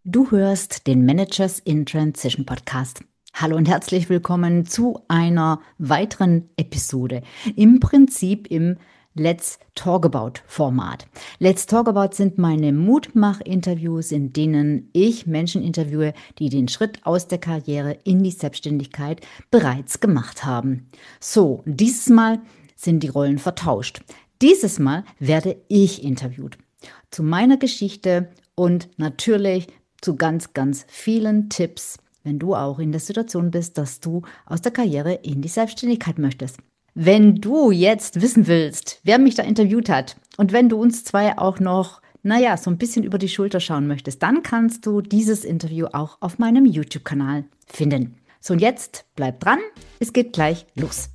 Du hörst den Managers in Transition Podcast. Hallo und herzlich willkommen zu einer weiteren Episode. Im Prinzip im Let's Talk About Format. Let's Talk About sind meine Mutmach-Interviews, in denen ich Menschen interviewe, die den Schritt aus der Karriere in die Selbstständigkeit bereits gemacht haben. So, dieses Mal sind die Rollen vertauscht. Dieses Mal werde ich interviewt. Zu meiner Geschichte und natürlich zu ganz, ganz vielen Tipps, wenn du auch in der Situation bist, dass du aus der Karriere in die Selbstständigkeit möchtest. Wenn du jetzt wissen willst, wer mich da interviewt hat und wenn du uns zwei auch noch, so ein bisschen über die Schulter schauen möchtest, dann kannst du dieses Interview auch auf meinem YouTube-Kanal finden. So, und jetzt bleib dran, es geht gleich los.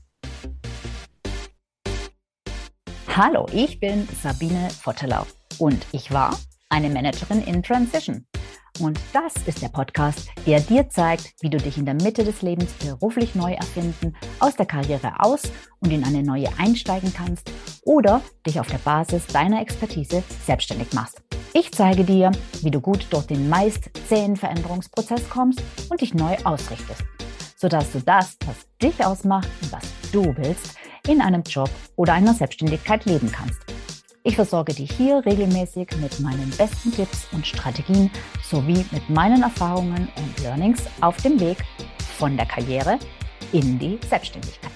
Hallo, ich bin Sabine Vottelau und ich war eine Managerin in Transition. Und das ist der Podcast, der dir zeigt, wie du dich in der Mitte des Lebens beruflich neu erfinden, aus der Karriere aus und in eine neue einsteigen kannst oder dich auf der Basis deiner Expertise selbstständig machst. Ich zeige dir, wie du gut durch den meist zähen Veränderungsprozess kommst und dich neu ausrichtest, sodass du das, was dich ausmacht und was du willst, in einem Job oder einer Selbstständigkeit leben kannst. Ich versorge dich hier regelmäßig mit meinen besten Tipps und Strategien sowie mit meinen Erfahrungen und Learnings auf dem Weg von der Karriere in die Selbstständigkeit.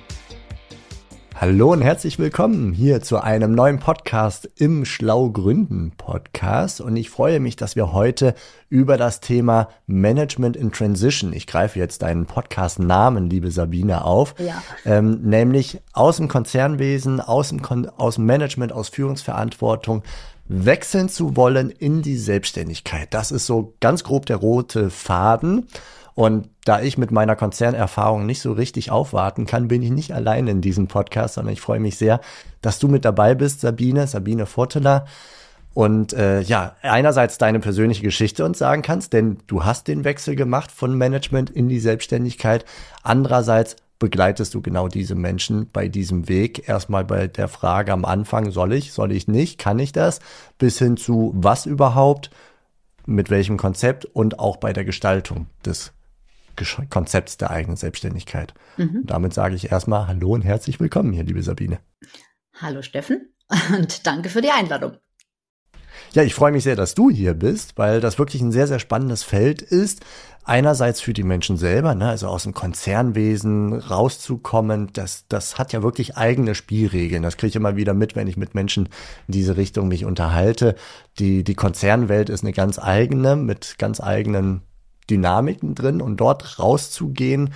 Hallo und herzlich willkommen hier zu einem neuen Podcast im Schlau Gründen Podcast. Und ich freue mich, dass wir heute über das Thema Management in Transition, ich greife jetzt deinen Podcast-Namen, liebe Sabine, auf, nämlich aus dem Konzernwesen, aus dem Management, aus Führungsverantwortung wechseln zu wollen in die Selbstständigkeit. Das ist so ganz grob der rote Faden. Und da ich mit meiner Konzernerfahrung nicht so richtig aufwarten kann, bin ich nicht alleine in diesem Podcast, sondern ich freue mich sehr, dass du mit dabei bist, Sabine Vottelau. Und einerseits deine persönliche Geschichte uns sagen kannst, denn du hast den Wechsel gemacht von Management in die Selbstständigkeit. Andererseits begleitest du genau diese Menschen bei diesem Weg. Erstmal bei der Frage am Anfang, soll ich nicht, kann ich das? Bis hin zu was überhaupt, mit welchem Konzept und auch bei der Gestaltung des Konzepts der eigenen Selbstständigkeit. Und damit sage ich erstmal Hallo und herzlich willkommen hier, liebe Sabine. Hallo Steffen und danke für die Einladung. Ja, ich freue mich sehr, dass du hier bist, weil das wirklich ein sehr, sehr spannendes Feld ist. Einerseits für die Menschen selber, also aus dem Konzernwesen rauszukommen, das hat ja wirklich eigene Spielregeln. Das kriege ich immer wieder mit, wenn ich mit Menschen in diese Richtung mich unterhalte. Die Konzernwelt ist eine ganz eigene, mit ganz eigenen Dynamiken drin, und dort rauszugehen,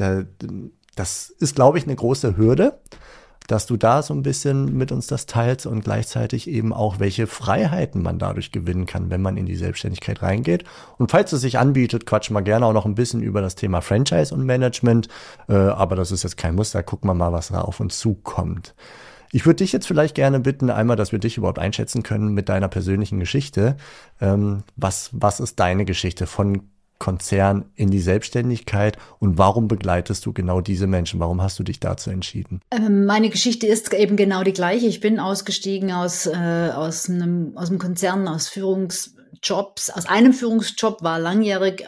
das ist, glaube ich, eine große Hürde, dass du da so ein bisschen mit uns das teilst und gleichzeitig eben auch, welche Freiheiten man dadurch gewinnen kann, wenn man in die Selbstständigkeit reingeht. Und falls es sich anbietet, quatschen wir gerne auch noch ein bisschen über das Thema Franchise und Management, aber das ist jetzt kein Muster, gucken wir mal, was da auf uns zukommt. Ich würde dich jetzt vielleicht gerne bitten, einmal, dass wir dich überhaupt einschätzen können mit deiner persönlichen Geschichte. Was ist deine Geschichte von Konzern in die Selbstständigkeit und warum begleitest du genau diese Menschen? Warum hast du dich dazu entschieden? Meine Geschichte ist eben genau die gleiche. Ich bin ausgestiegen aus einem Konzern, aus Führungsjobs, aus einem Führungsjob, war langjährig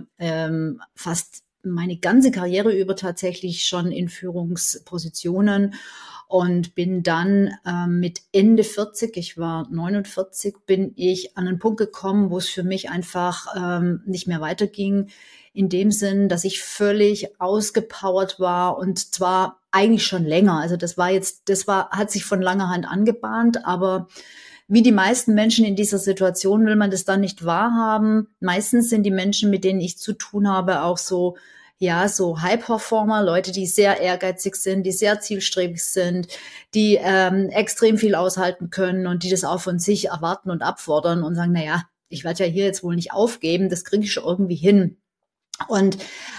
fast meine ganze Karriere über tatsächlich schon in Führungspositionen. Und bin dann mit Ende 40, ich war 49, bin ich an einen Punkt gekommen, wo es für mich einfach nicht mehr weiterging. In dem Sinn, dass ich völlig ausgepowert war, und zwar eigentlich schon länger. Also hat sich von langer Hand angebahnt, aber wie die meisten Menschen in dieser Situation will man das dann nicht wahrhaben. Meistens sind die Menschen, mit denen ich zu tun habe, auch so High-Performer, Leute, die sehr ehrgeizig sind, die sehr zielstrebig sind, die extrem viel aushalten können und die das auch von sich erwarten und abfordern und sagen, ich werde ja hier jetzt wohl nicht aufgeben, das kriege ich schon irgendwie hin. Und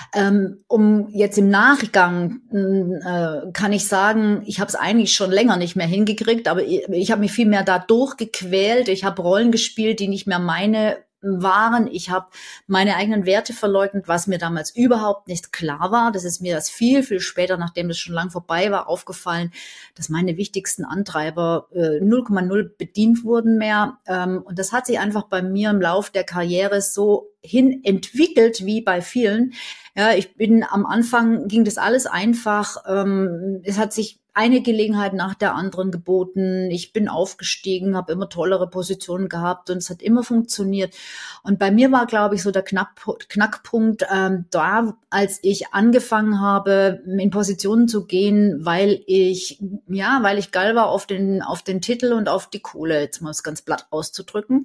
um jetzt im Nachgang kann ich sagen, ich habe es eigentlich schon länger nicht mehr hingekriegt, aber ich habe mich viel mehr da durchgequält. Ich habe Rollen gespielt, die nicht mehr meine waren. Ich habe meine eigenen Werte verleugnet, was mir damals überhaupt nicht klar war. Das ist mir erst viel, viel später, nachdem das schon lang vorbei war, aufgefallen, dass meine wichtigsten Antreiber 0,0 bedient wurden mehr. Und das hat sich einfach bei mir im Lauf der Karriere so hin entwickelt, wie bei vielen. Ja, am Anfang ging das alles einfach. Es hat sich eine Gelegenheit nach der anderen geboten. Ich bin aufgestiegen, habe immer tollere Positionen gehabt und es hat immer funktioniert. Und bei mir war, glaube ich, so der Knackpunkt da, als ich angefangen habe, in Positionen zu gehen, weil ich geil war auf den Titel und auf die Kohle, jetzt mal es ganz platt auszudrücken.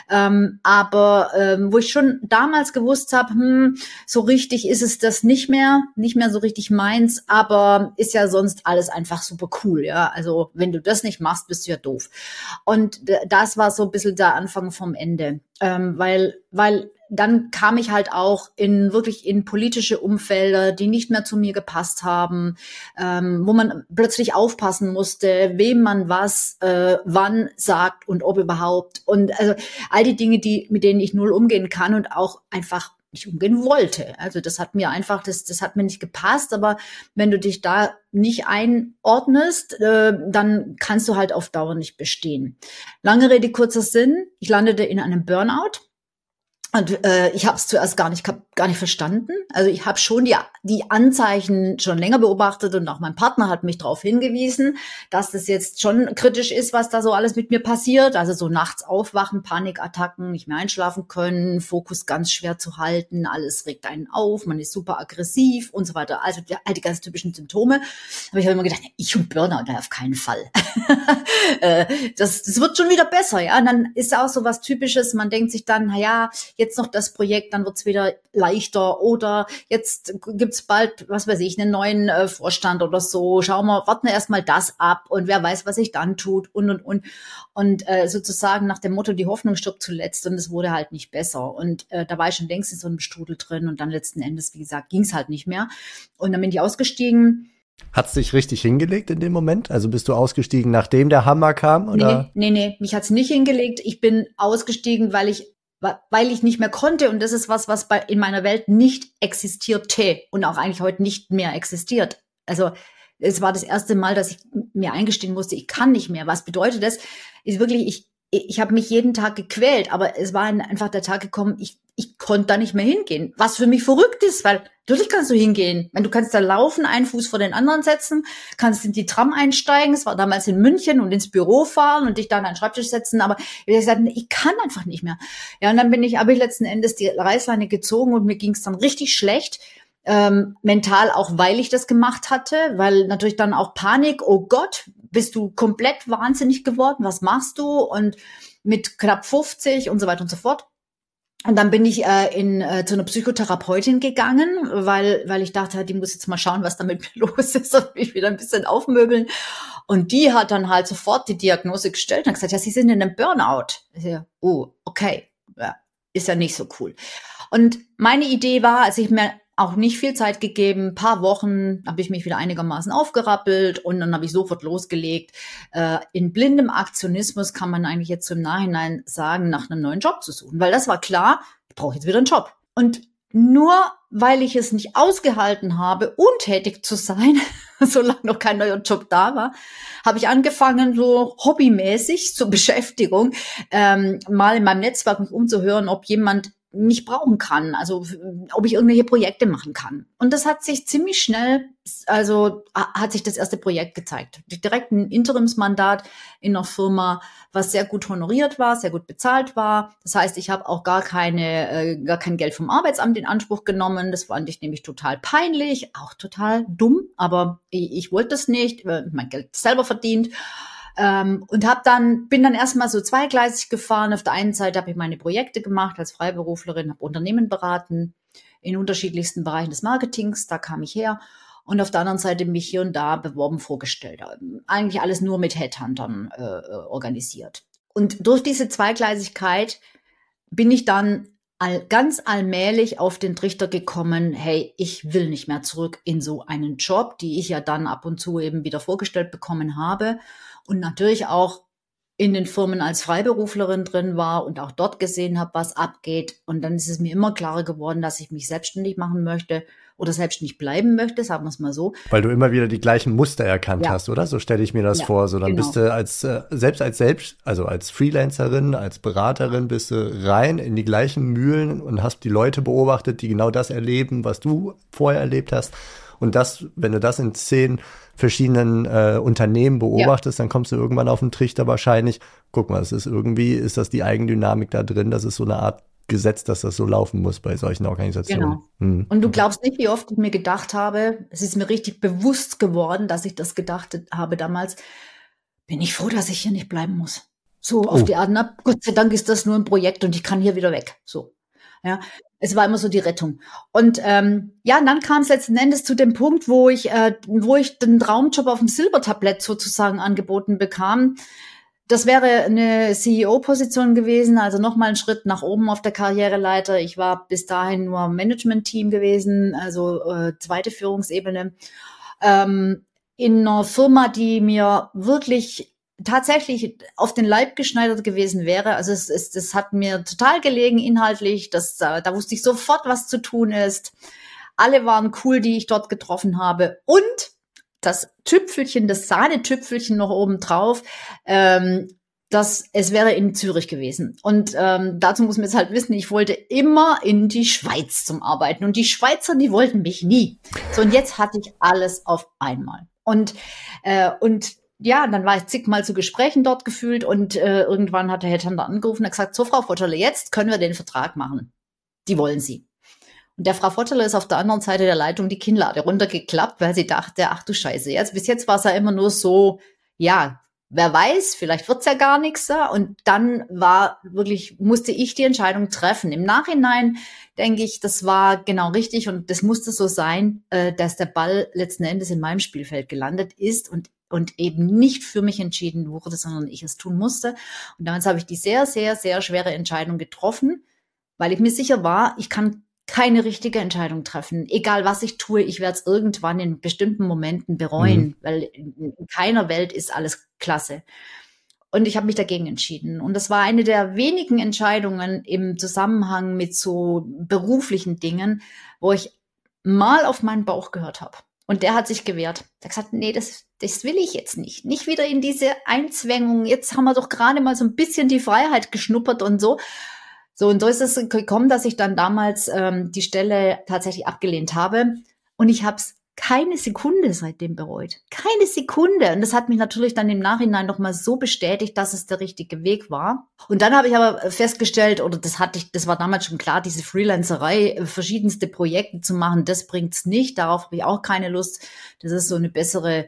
Wo ich schon damals gewusst habe, so richtig ist es das nicht mehr so richtig meins, aber ist ja sonst alles einfach super cool, ja. Also wenn du das nicht machst, bist du ja doof. Und das war so ein bisschen der Anfang vom Ende, weil dann kam ich halt auch wirklich in politische Umfelder, die nicht mehr zu mir gepasst haben, wo man plötzlich aufpassen musste, wem man was wann sagt und ob überhaupt. Und also all die Dinge, mit denen ich null umgehen kann und auch einfach nicht umgehen wollte. Also das hat mir nicht gepasst, aber wenn du dich da nicht einordnest, dann kannst du halt auf Dauer nicht bestehen. Lange Rede, kurzer Sinn, ich landete in einem Burnout. Und ich habe es zuerst gar nicht verstanden. Also ich habe schon die Anzeichen schon länger beobachtet und auch mein Partner hat mich darauf hingewiesen, dass das jetzt schon kritisch ist, was da so alles mit mir passiert. Also so nachts aufwachen, Panikattacken, nicht mehr einschlafen können, Fokus ganz schwer zu halten, alles regt einen auf, man ist super aggressiv und so weiter. Also all die ganz typischen Symptome. Aber ich habe immer gedacht, ich und Burnout, auf keinen Fall. Das wird schon wieder besser, ja. Und dann ist auch so was Typisches. Man denkt sich dann, jetzt noch das Projekt, dann wird's wieder leichter oder jetzt gibt's bald, was weiß ich, einen neuen Vorstand oder so. Schauen wir, warten wir erstmal das ab und wer weiß, was sich dann tut und sozusagen nach dem Motto, die Hoffnung stirbt zuletzt und es wurde halt nicht besser. Und da war ich schon längst in so einem Strudel drin und dann letzten Endes, wie gesagt, ging's halt nicht mehr. Und dann bin ich ausgestiegen. Hat's dich richtig hingelegt in dem Moment? Also bist du ausgestiegen, nachdem der Hammer kam? Oder? Nee, mich hat's nicht hingelegt. Ich bin ausgestiegen, weil ich nicht mehr konnte. Und das ist was in meiner Welt nicht existierte und auch eigentlich heute nicht mehr existiert. Also es war das erste Mal, dass ich mir eingestehen musste, ich kann nicht mehr. Was bedeutet das? Ist wirklich, ich habe mich jeden Tag gequält, aber es war einfach der Tag gekommen, ich konnte da nicht mehr hingehen. Was für mich verrückt ist, weil natürlich kannst du hingehen. Du kannst da laufen, einen Fuß vor den anderen setzen, kannst in die Tram einsteigen, es war damals in München, und ins Büro fahren und dich da an den Schreibtisch setzen, aber ich habe gesagt, ich kann einfach nicht mehr. Ja, und dann habe ich letzten Endes die Reißleine gezogen und mir ging es dann richtig schlecht. Mental auch, weil ich das gemacht hatte, weil natürlich dann auch Panik, oh Gott, bist du komplett wahnsinnig geworden, was machst du? Und mit knapp 50 und so weiter und so fort. Und dann bin ich zu einer Psychotherapeutin gegangen, weil ich dachte, die muss jetzt mal schauen, was damit los ist und mich wieder ein bisschen aufmöbeln. Und die hat dann halt sofort die Diagnose gestellt und gesagt, ja, Sie sind in einem Burnout. Ich so, oh, okay, ja, ist ja nicht so cool. Und meine Idee war, als ich mir auch nicht viel Zeit gegeben, ein paar Wochen habe ich mich wieder einigermaßen aufgerappelt und dann habe ich sofort losgelegt. In blindem Aktionismus kann man eigentlich jetzt im Nachhinein sagen, nach einem neuen Job zu suchen, weil das war klar, ich brauche jetzt wieder einen Job. Und nur weil ich es nicht ausgehalten habe, untätig zu sein, solange noch kein neuer Job da war, habe ich angefangen, so hobbymäßig zur Beschäftigung, mal in meinem Netzwerk mich umzuhören, ob jemand mich brauchen kann, also ob ich irgendwelche Projekte machen kann. Und das hat sich ziemlich schnell, also hat sich das erste Projekt gezeigt. Direkt ein Interimsmandat in einer Firma, was sehr gut honoriert war, sehr gut bezahlt war. Das heißt, ich habe auch gar kein Geld vom Arbeitsamt in Anspruch genommen. Das fand ich nämlich total peinlich, auch total dumm, aber ich wollte das nicht, mein Geld selber verdient. Und bin dann erstmal so zweigleisig gefahren. Auf der einen Seite habe ich meine Projekte gemacht als Freiberuflerin, habe Unternehmen beraten in unterschiedlichsten Bereichen des Marketings, da kam ich her. Und auf der anderen Seite mich hier und da beworben, vorgestellt. Eigentlich alles nur mit Headhuntern organisiert. Und durch diese Zweigleisigkeit bin ich dann ganz allmählich auf den Trichter gekommen, hey, ich will nicht mehr zurück in so einen Job, die ich ja dann ab und zu eben wieder vorgestellt bekommen habe. Und natürlich auch in den Firmen als Freiberuflerin drin war und auch dort gesehen habe, was abgeht. Und dann ist es mir immer klarer geworden, dass ich mich selbstständig machen möchte oder selbstständig bleiben möchte, sagen wir es mal so. Weil du immer wieder die gleichen Muster erkannt hast, oder? So stelle ich mir das vor. So, dann bist du also als Freelancerin, als Beraterin bist du rein in die gleichen Mühlen und hast die Leute beobachtet, die genau das erleben, was du vorher erlebt hast. Und das, wenn du das in 10 verschiedenen Unternehmen beobachtest, dann kommst du irgendwann auf den Trichter wahrscheinlich. Guck mal, ist das die Eigendynamik da drin? Das ist so eine Art Gesetz, dass das so laufen muss bei solchen Organisationen. Genau. Und du glaubst nicht, wie oft ich mir gedacht habe, es ist mir richtig bewusst geworden, dass ich das gedacht habe damals, bin ich froh, dass ich hier nicht bleiben muss. So auf die Art, na, Gott sei Dank ist das nur ein Projekt und ich kann hier wieder weg. So. Ja, es war immer so die Rettung. Und dann kam es letzten Endes zu dem Punkt, wo ich den Traumjob auf dem Silbertablett sozusagen angeboten bekam. Das wäre eine CEO-Position gewesen, also nochmal einen Schritt nach oben auf der Karriereleiter. Ich war bis dahin nur Management-Team gewesen, also zweite Führungsebene. In einer Firma, die mir wirklich tatsächlich auf den Leib geschneidert gewesen wäre. Also es hat mir total gelegen inhaltlich. Da wusste ich sofort, was zu tun ist. Alle waren cool, die ich dort getroffen habe. Und das Tüpfelchen, das Sahnetüpfelchen noch oben drauf, es wäre in Zürich gewesen. Und dazu muss man jetzt halt wissen, ich wollte immer in die Schweiz zum Arbeiten. Und die Schweizer, die wollten mich nie. So, und jetzt hatte ich alles auf einmal. Und dann war ich zigmal zu Gesprächen dort gefühlt und irgendwann hat der Headhunter angerufen und hat gesagt, so Frau Votterle, jetzt können wir den Vertrag machen. Die wollen Sie. Und der Frau Votterle ist auf der anderen Seite der Leitung die Kinnlade runtergeklappt, weil sie dachte, ach du Scheiße, bis jetzt war es ja immer nur so, ja, wer weiß, vielleicht wird's ja gar nichts. Und dann musste ich die Entscheidung treffen. Im Nachhinein denke ich, das war genau richtig und das musste so sein, dass der Ball letzten Endes in meinem Spielfeld gelandet ist und eben nicht für mich entschieden wurde, sondern ich es tun musste. Und damals habe ich die sehr, sehr, sehr schwere Entscheidung getroffen, weil ich mir sicher war, ich kann keine richtige Entscheidung treffen. Egal, was ich tue, ich werde es irgendwann in bestimmten Momenten bereuen, weil in keiner Welt ist alles klasse. Und ich habe mich dagegen entschieden. Und das war eine der wenigen Entscheidungen im Zusammenhang mit so beruflichen Dingen, wo ich mal auf meinen Bauch gehört habe. Und der hat sich gewehrt. Der hat gesagt, nee, das will ich jetzt nicht. Nicht wieder in diese Einzwängung. Jetzt haben wir doch gerade mal so ein bisschen die Freiheit geschnuppert und so. So, und so ist es gekommen, dass ich dann damals die Stelle tatsächlich abgelehnt habe. Und ich habe es keine Sekunde seitdem bereut. Keine Sekunde. Und das hat mich natürlich dann im Nachhinein nochmal so bestätigt, dass es der richtige Weg war. Und dann habe ich aber festgestellt, oder das war damals schon klar, diese Freelancerei, verschiedenste Projekte zu machen, das bringt's nicht. Darauf habe ich auch keine Lust. Das ist so eine bessere,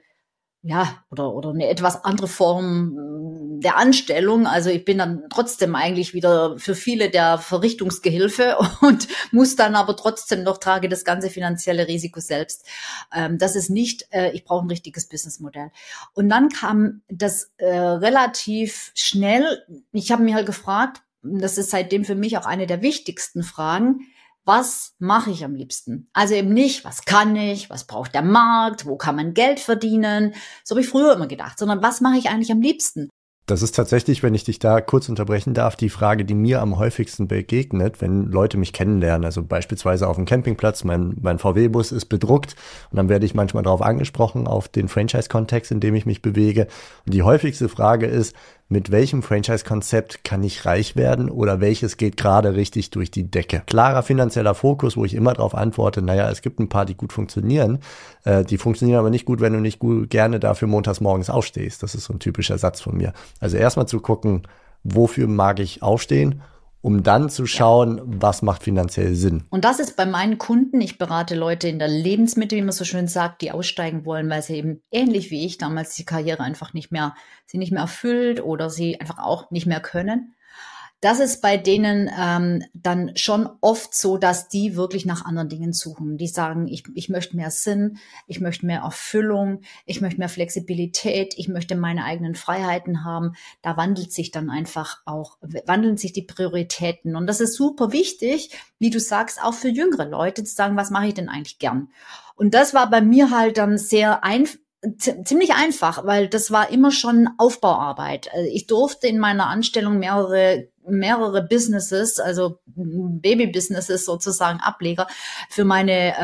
oder eine etwas andere Form der Anstellung. Also ich bin dann trotzdem eigentlich wieder für viele der Verrichtungsgehilfe und muss dann aber trotzdem noch trage das ganze finanzielle Risiko selbst. Das ist nicht, ich brauche ein richtiges Businessmodell. Und dann kam das relativ schnell. Ich habe mich halt gefragt, das ist seitdem für mich auch eine der wichtigsten Fragen, was mache ich am liebsten? Also eben nicht, was kann ich, was braucht der Markt, wo kann man Geld verdienen? So habe ich früher immer gedacht, sondern was mache ich eigentlich am liebsten? Das ist tatsächlich, wenn ich dich da kurz unterbrechen darf, die Frage, die mir am häufigsten begegnet, wenn Leute mich kennenlernen. Also beispielsweise auf dem Campingplatz, mein VW-Bus ist bedruckt und dann werde ich manchmal darauf angesprochen, auf den Franchise-Kontext, in dem ich mich bewege. Und die häufigste Frage ist, mit welchem Franchise-Konzept kann ich reich werden oder welches geht gerade richtig durch die Decke? Klarer finanzieller Fokus, wo ich immer darauf antworte, es gibt ein paar, die gut funktionieren. Die funktionieren aber nicht gut, wenn du nicht gerne dafür montags morgens aufstehst. Das ist so ein typischer Satz von mir. Also erstmal zu gucken, wofür mag ich aufstehen, um dann zu schauen, was macht finanziell Sinn. Und das ist bei meinen Kunden, ich berate Leute in der Lebensmittel, wie man so schön sagt, die aussteigen wollen, weil sie eben ähnlich wie ich damals die Karriere einfach nicht mehr erfüllt oder sie einfach auch nicht mehr können. Das ist bei denen dann schon oft so, dass die wirklich nach anderen Dingen suchen. Die sagen, ich möchte mehr Sinn, ich möchte mehr Erfüllung, ich möchte mehr Flexibilität, ich möchte meine eigenen Freiheiten haben. Da wandeln sich die Prioritäten. Und das ist super wichtig, wie du sagst, auch für jüngere Leute zu sagen, was mache ich denn eigentlich gern? Und das war bei mir halt dann sehr ziemlich einfach, weil das war immer schon Aufbauarbeit. Also ich durfte in meiner Anstellung mehrere Businesses, also Baby-Businesses sozusagen, Ableger für meine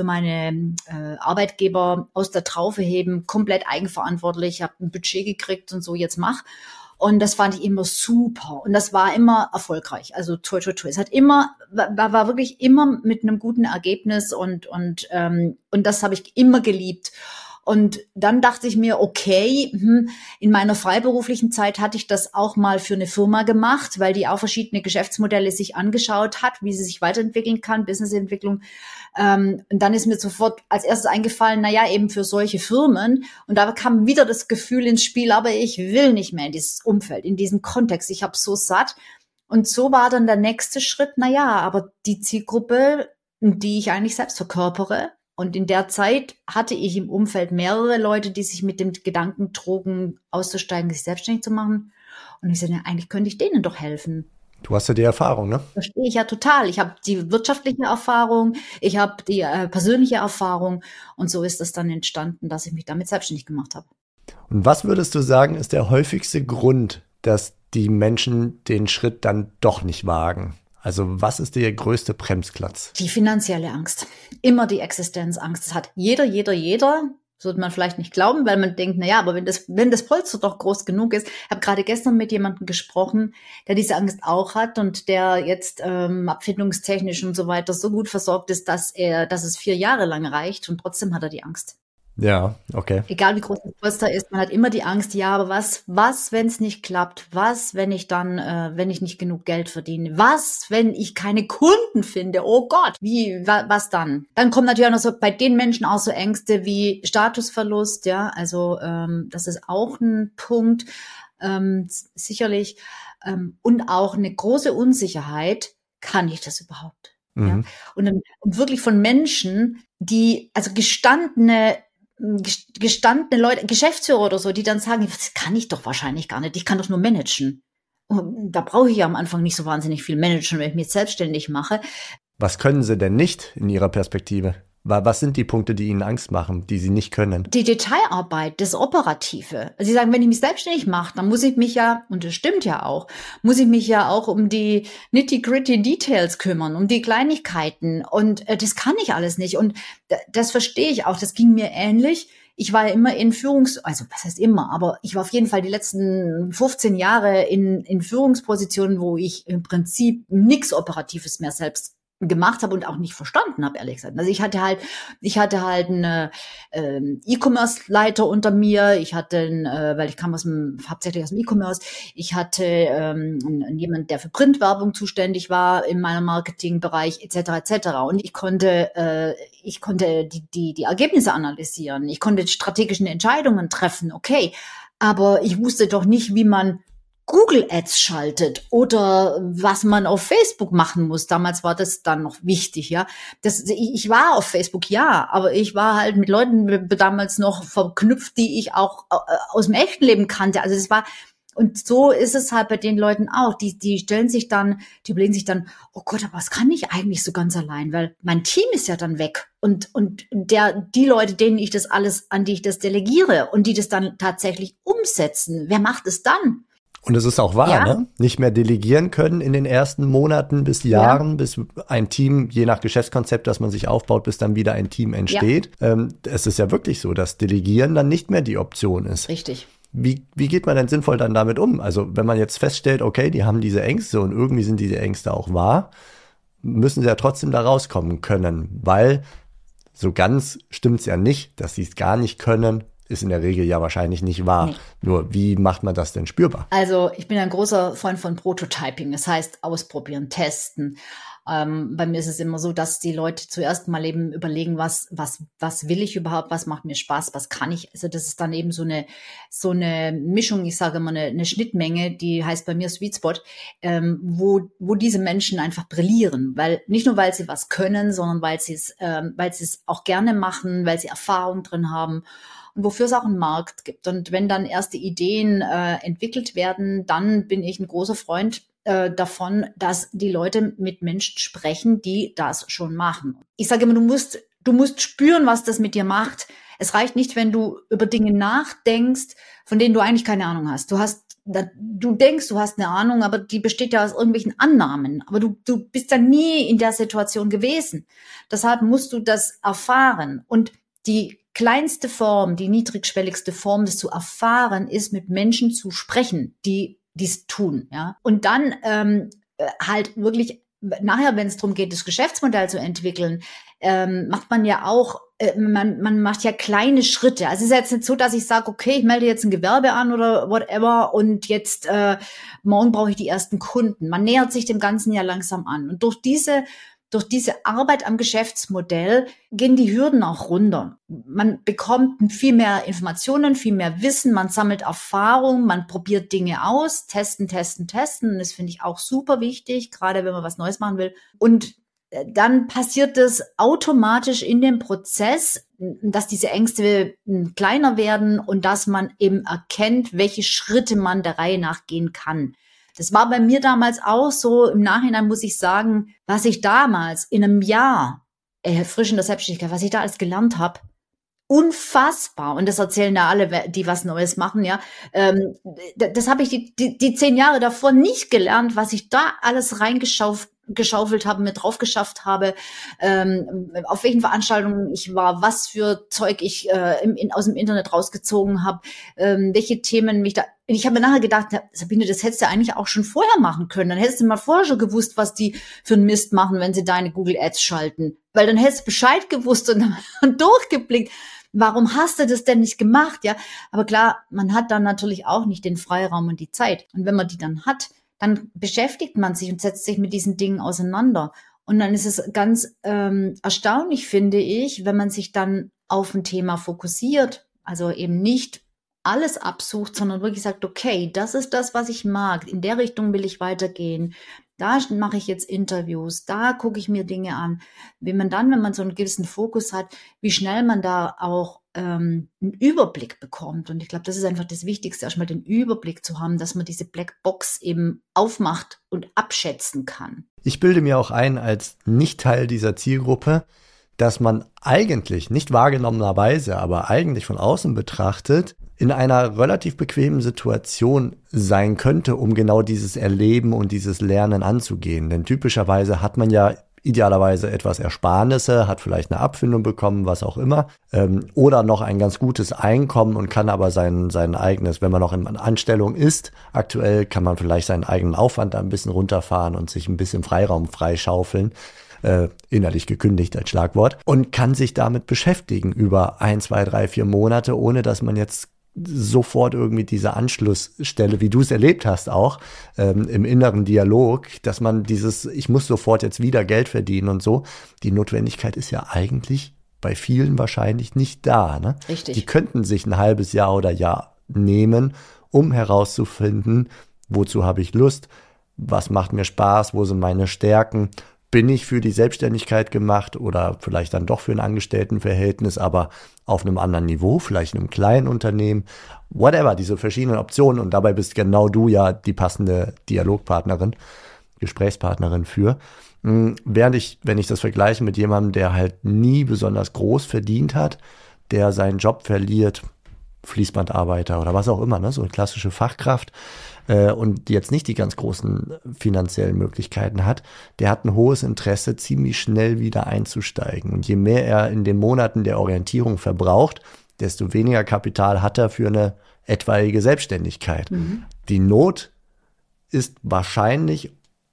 Arbeitgeber aus der Traufe heben, komplett eigenverantwortlich. Ich habe ein Budget gekriegt und so, jetzt mach. Und das fand ich immer super. Und das war immer erfolgreich. Also toi, toi, toi. Es hat immer, war wirklich immer mit einem guten Ergebnis und das habe ich immer geliebt. Und dann dachte ich mir, okay, in meiner freiberuflichen Zeit hatte ich das auch mal für eine Firma gemacht, weil die auch verschiedene Geschäftsmodelle sich angeschaut hat, wie sie sich weiterentwickeln kann, Businessentwicklung. Und dann ist mir sofort als erstes eingefallen, naja, eben für solche Firmen. Und da kam wieder das Gefühl ins Spiel, aber ich will nicht mehr in dieses Umfeld, in diesen Kontext. Ich habe so satt. Und so war dann der nächste Schritt, naja, aber die Zielgruppe, die ich eigentlich selbst verkörpere. Und in der Zeit hatte ich im Umfeld mehrere Leute, die sich mit dem Gedanken trugen, auszusteigen, sich selbstständig zu machen. Und ich sagte, eigentlich könnte ich denen doch helfen. Du hast ja die Erfahrung, ne? Verstehe ich ja total. Ich habe die wirtschaftliche Erfahrung, ich habe die persönliche Erfahrung. Und so ist es dann entstanden, dass ich mich damit selbstständig gemacht habe. Und was würdest du sagen, ist der häufigste Grund, dass die Menschen den Schritt dann doch nicht wagen? Also was ist der größte Bremsklotz? Die finanzielle Angst. Immer die Existenzangst. Das hat jeder. Das wird man vielleicht nicht glauben, weil man denkt, naja, aber wenn das Polster doch groß genug ist. Ich habe gerade gestern mit jemandem gesprochen, der diese Angst auch hat und der jetzt abfindungstechnisch und so weiter so gut versorgt ist, dass es 4 Jahre lang reicht und trotzdem hat er die Angst. Ja, okay. Egal wie groß das Polster ist, man hat immer die Angst, ja, aber was, wenn es nicht klappt? Was, wenn ich dann, wenn ich nicht genug Geld verdiene? Was, wenn ich keine Kunden finde? Oh Gott, was dann? Dann kommen natürlich auch noch so bei den Menschen auch so Ängste wie Statusverlust, ja, also das ist auch ein Punkt, sicherlich, und auch eine große Unsicherheit, kann ich das überhaupt? Mhm. Ja? Und wirklich von Menschen, die, also gestandene Leute, Geschäftsführer oder so, die dann sagen, das kann ich doch wahrscheinlich gar nicht, ich kann doch nur managen. Und da brauche ich ja am Anfang nicht so wahnsinnig viel managen, wenn ich mich selbstständig mache. Was können sie denn nicht in ihrer Perspektive? Was sind die Punkte, die ihnen Angst machen, die sie nicht können? Die Detailarbeit, das Operative. Also sie sagen, wenn ich mich selbstständig mache, dann muss ich mich ja, und das stimmt ja auch, muss ich mich ja auch um die nitty-gritty Details kümmern, um die Kleinigkeiten. Und das kann ich alles nicht. Und das verstehe ich auch. Das ging mir ähnlich. Ich war ja immer also was heißt immer, aber ich war auf jeden Fall die letzten 15 Jahre in Führungspositionen, wo ich im Prinzip nichts Operatives mehr selbst gemacht habe und auch nicht verstanden habe, ehrlich gesagt. Also ich hatte halt einen E-Commerce-Leiter unter mir. Ich hatte, weil ich kam hauptsächlich aus dem E-Commerce. Ich hatte jemand, der für Printwerbung zuständig war in meinem Marketingbereich etc. Und ich konnte die Ergebnisse analysieren. Ich konnte strategische Entscheidungen treffen. Okay, aber ich wusste doch nicht, wie man Google Ads schaltet oder was man auf Facebook machen muss. Damals war das dann noch wichtig, ja. Ich war auf Facebook, ja, aber ich war halt mit Leuten damals noch verknüpft, die ich auch aus dem echten Leben kannte. Also und so ist es halt bei den Leuten auch. Die überlegen sich dann, oh Gott, aber was kann ich eigentlich so ganz allein? Weil mein Team ist ja dann weg. Und die Leute, an die ich das delegiere und die das dann tatsächlich umsetzen, wer macht es dann? Und es ist auch wahr, Ja. ne? Nicht mehr delegieren können in den ersten Monaten bis Jahren, bis ein Team, je nach Geschäftskonzept, das man sich aufbaut, bis dann wieder ein Team entsteht. Ja. Es ist ja wirklich so, dass Delegieren dann nicht mehr die Option ist. Richtig. Wie geht man denn sinnvoll dann damit um? Also wenn man jetzt feststellt, okay, die haben diese Ängste und irgendwie sind diese Ängste auch wahr, müssen sie ja trotzdem da rauskommen können, weil so ganz stimmt's ja nicht, dass sie es gar nicht können, ist in der Regel ja wahrscheinlich nicht wahr. Nee. Nur wie macht man das denn spürbar? Also ich bin ein großer Freund von Prototyping, das heißt ausprobieren, testen. Bei mir ist es immer so, dass die Leute zuerst mal eben überlegen, was will ich überhaupt, was macht mir Spaß, was kann ich. Also das ist dann eben so eine Mischung, ich sage immer eine Schnittmenge, die heißt bei mir Sweet Spot, wo diese Menschen einfach brillieren, weil nicht nur weil sie was können, sondern weil sie es auch gerne machen, weil sie Erfahrung drin haben. Und wofür es auch einen Markt gibt. Und wenn dann erste Ideen entwickelt werden, dann bin ich ein großer Freund davon, dass die Leute mit Menschen sprechen, die das schon machen. Ich sage immer, du musst spüren, was das mit dir macht. Es reicht nicht, wenn du über Dinge nachdenkst, von denen du eigentlich keine Ahnung hast. Du denkst, du hast eine Ahnung, aber die besteht ja aus irgendwelchen Annahmen. Aber du bist dann nie in der Situation gewesen. Deshalb musst du das erfahren. Und die kleinste Form, die niedrigschwelligste Form, das zu erfahren, ist, mit Menschen zu sprechen, die dies tun. Ja? Und dann halt wirklich nachher, wenn es darum geht, das Geschäftsmodell zu entwickeln, macht man ja auch, man macht ja kleine Schritte. Also es ist jetzt nicht so, dass ich sage, okay, ich melde jetzt ein Gewerbe an oder whatever und jetzt morgen brauche ich die ersten Kunden. Man nähert sich dem Ganzen ja langsam an. Und durch diese Arbeit am Geschäftsmodell gehen die Hürden auch runter. Man bekommt viel mehr Informationen, viel mehr Wissen, man sammelt Erfahrung, man probiert Dinge aus, testen. Das finde ich auch super wichtig, gerade wenn man was Neues machen will. Und dann passiert es automatisch in dem Prozess, dass diese Ängste kleiner werden und dass man eben erkennt, welche Schritte man der Reihe nach gehen kann. Das war bei mir damals auch so. Im Nachhinein muss ich sagen, was ich damals in einem Jahr frisch in der Selbstständigkeit, was ich da alles gelernt habe, unfassbar. Und das erzählen da alle, die was Neues machen, ja. Das habe ich die 10 Jahre davor nicht gelernt, was ich da alles reingeschaufelt habe, mir drauf geschafft habe, auf welchen Veranstaltungen ich war, was für Zeug ich aus dem Internet rausgezogen habe, welche Themen mich da. Ich habe mir nachher gedacht, Sabine, das hättest du eigentlich auch schon vorher machen können. Dann hättest du mal vorher schon gewusst, was die für einen Mist machen, wenn sie deine Google Ads schalten. Weil dann hättest du Bescheid gewusst und durchgeblickt. Warum hast du das denn nicht gemacht? Ja, aber klar, man hat dann natürlich auch nicht den Freiraum und die Zeit. Und wenn man die dann hat, dann beschäftigt man sich und setzt sich mit diesen Dingen auseinander. Und dann ist es ganz erstaunlich, finde ich, wenn man sich dann auf ein Thema fokussiert, also eben nicht alles absucht, sondern wirklich sagt, okay, das ist das, was ich mag, in der Richtung will ich weitergehen, da mache ich jetzt Interviews, da gucke ich mir Dinge an. Wenn man so einen gewissen Fokus hat, wie schnell man da auch einen Überblick bekommt. Und ich glaube, das ist einfach das Wichtigste, erstmal den Überblick zu haben, dass man diese Blackbox eben aufmacht und abschätzen kann. Ich bilde mir auch ein, als nicht Teil dieser Zielgruppe, dass man eigentlich, nicht wahrgenommenerweise, aber eigentlich von außen betrachtet, in einer relativ bequemen Situation sein könnte, um genau dieses Erleben und dieses Lernen anzugehen. Denn typischerweise hat man ja idealerweise etwas Ersparnisse, hat vielleicht eine Abfindung bekommen, was auch immer, oder noch ein ganz gutes Einkommen und kann aber sein eigenes, wenn man noch in Anstellung ist, aktuell kann man vielleicht seinen eigenen Aufwand da ein bisschen runterfahren und sich ein bisschen Freiraum freischaufeln. Innerlich gekündigt als Schlagwort, und kann sich damit beschäftigen über 1, 2, 3, 4 Monate, ohne dass man jetzt sofort irgendwie diese Anschlussstelle, wie du es erlebt hast auch, im inneren Dialog, dass man ich muss sofort jetzt wieder Geld verdienen und so, die Notwendigkeit ist ja eigentlich bei vielen wahrscheinlich nicht da. Ne? Richtig. Die könnten sich ein halbes Jahr oder Jahr nehmen, um herauszufinden, wozu habe ich Lust, was macht mir Spaß, wo sind meine Stärken, bin ich für die Selbstständigkeit gemacht oder vielleicht dann doch für ein Angestelltenverhältnis, aber auf einem anderen Niveau, vielleicht in einem kleinen Unternehmen, whatever, diese verschiedenen Optionen. Und dabei bist genau du ja die passende Dialogpartnerin, Gesprächspartnerin für. Wenn ich das vergleiche mit jemandem, der halt nie besonders groß verdient hat, der seinen Job verliert, Fließbandarbeiter oder was auch immer, ne, so eine klassische Fachkraft, und jetzt nicht die ganz großen finanziellen Möglichkeiten hat, der hat ein hohes Interesse, ziemlich schnell wieder einzusteigen. Und je mehr er in den Monaten der Orientierung verbraucht, desto weniger Kapital hat er für eine etwaige Selbstständigkeit. Mhm. Die Not ist wahrscheinlich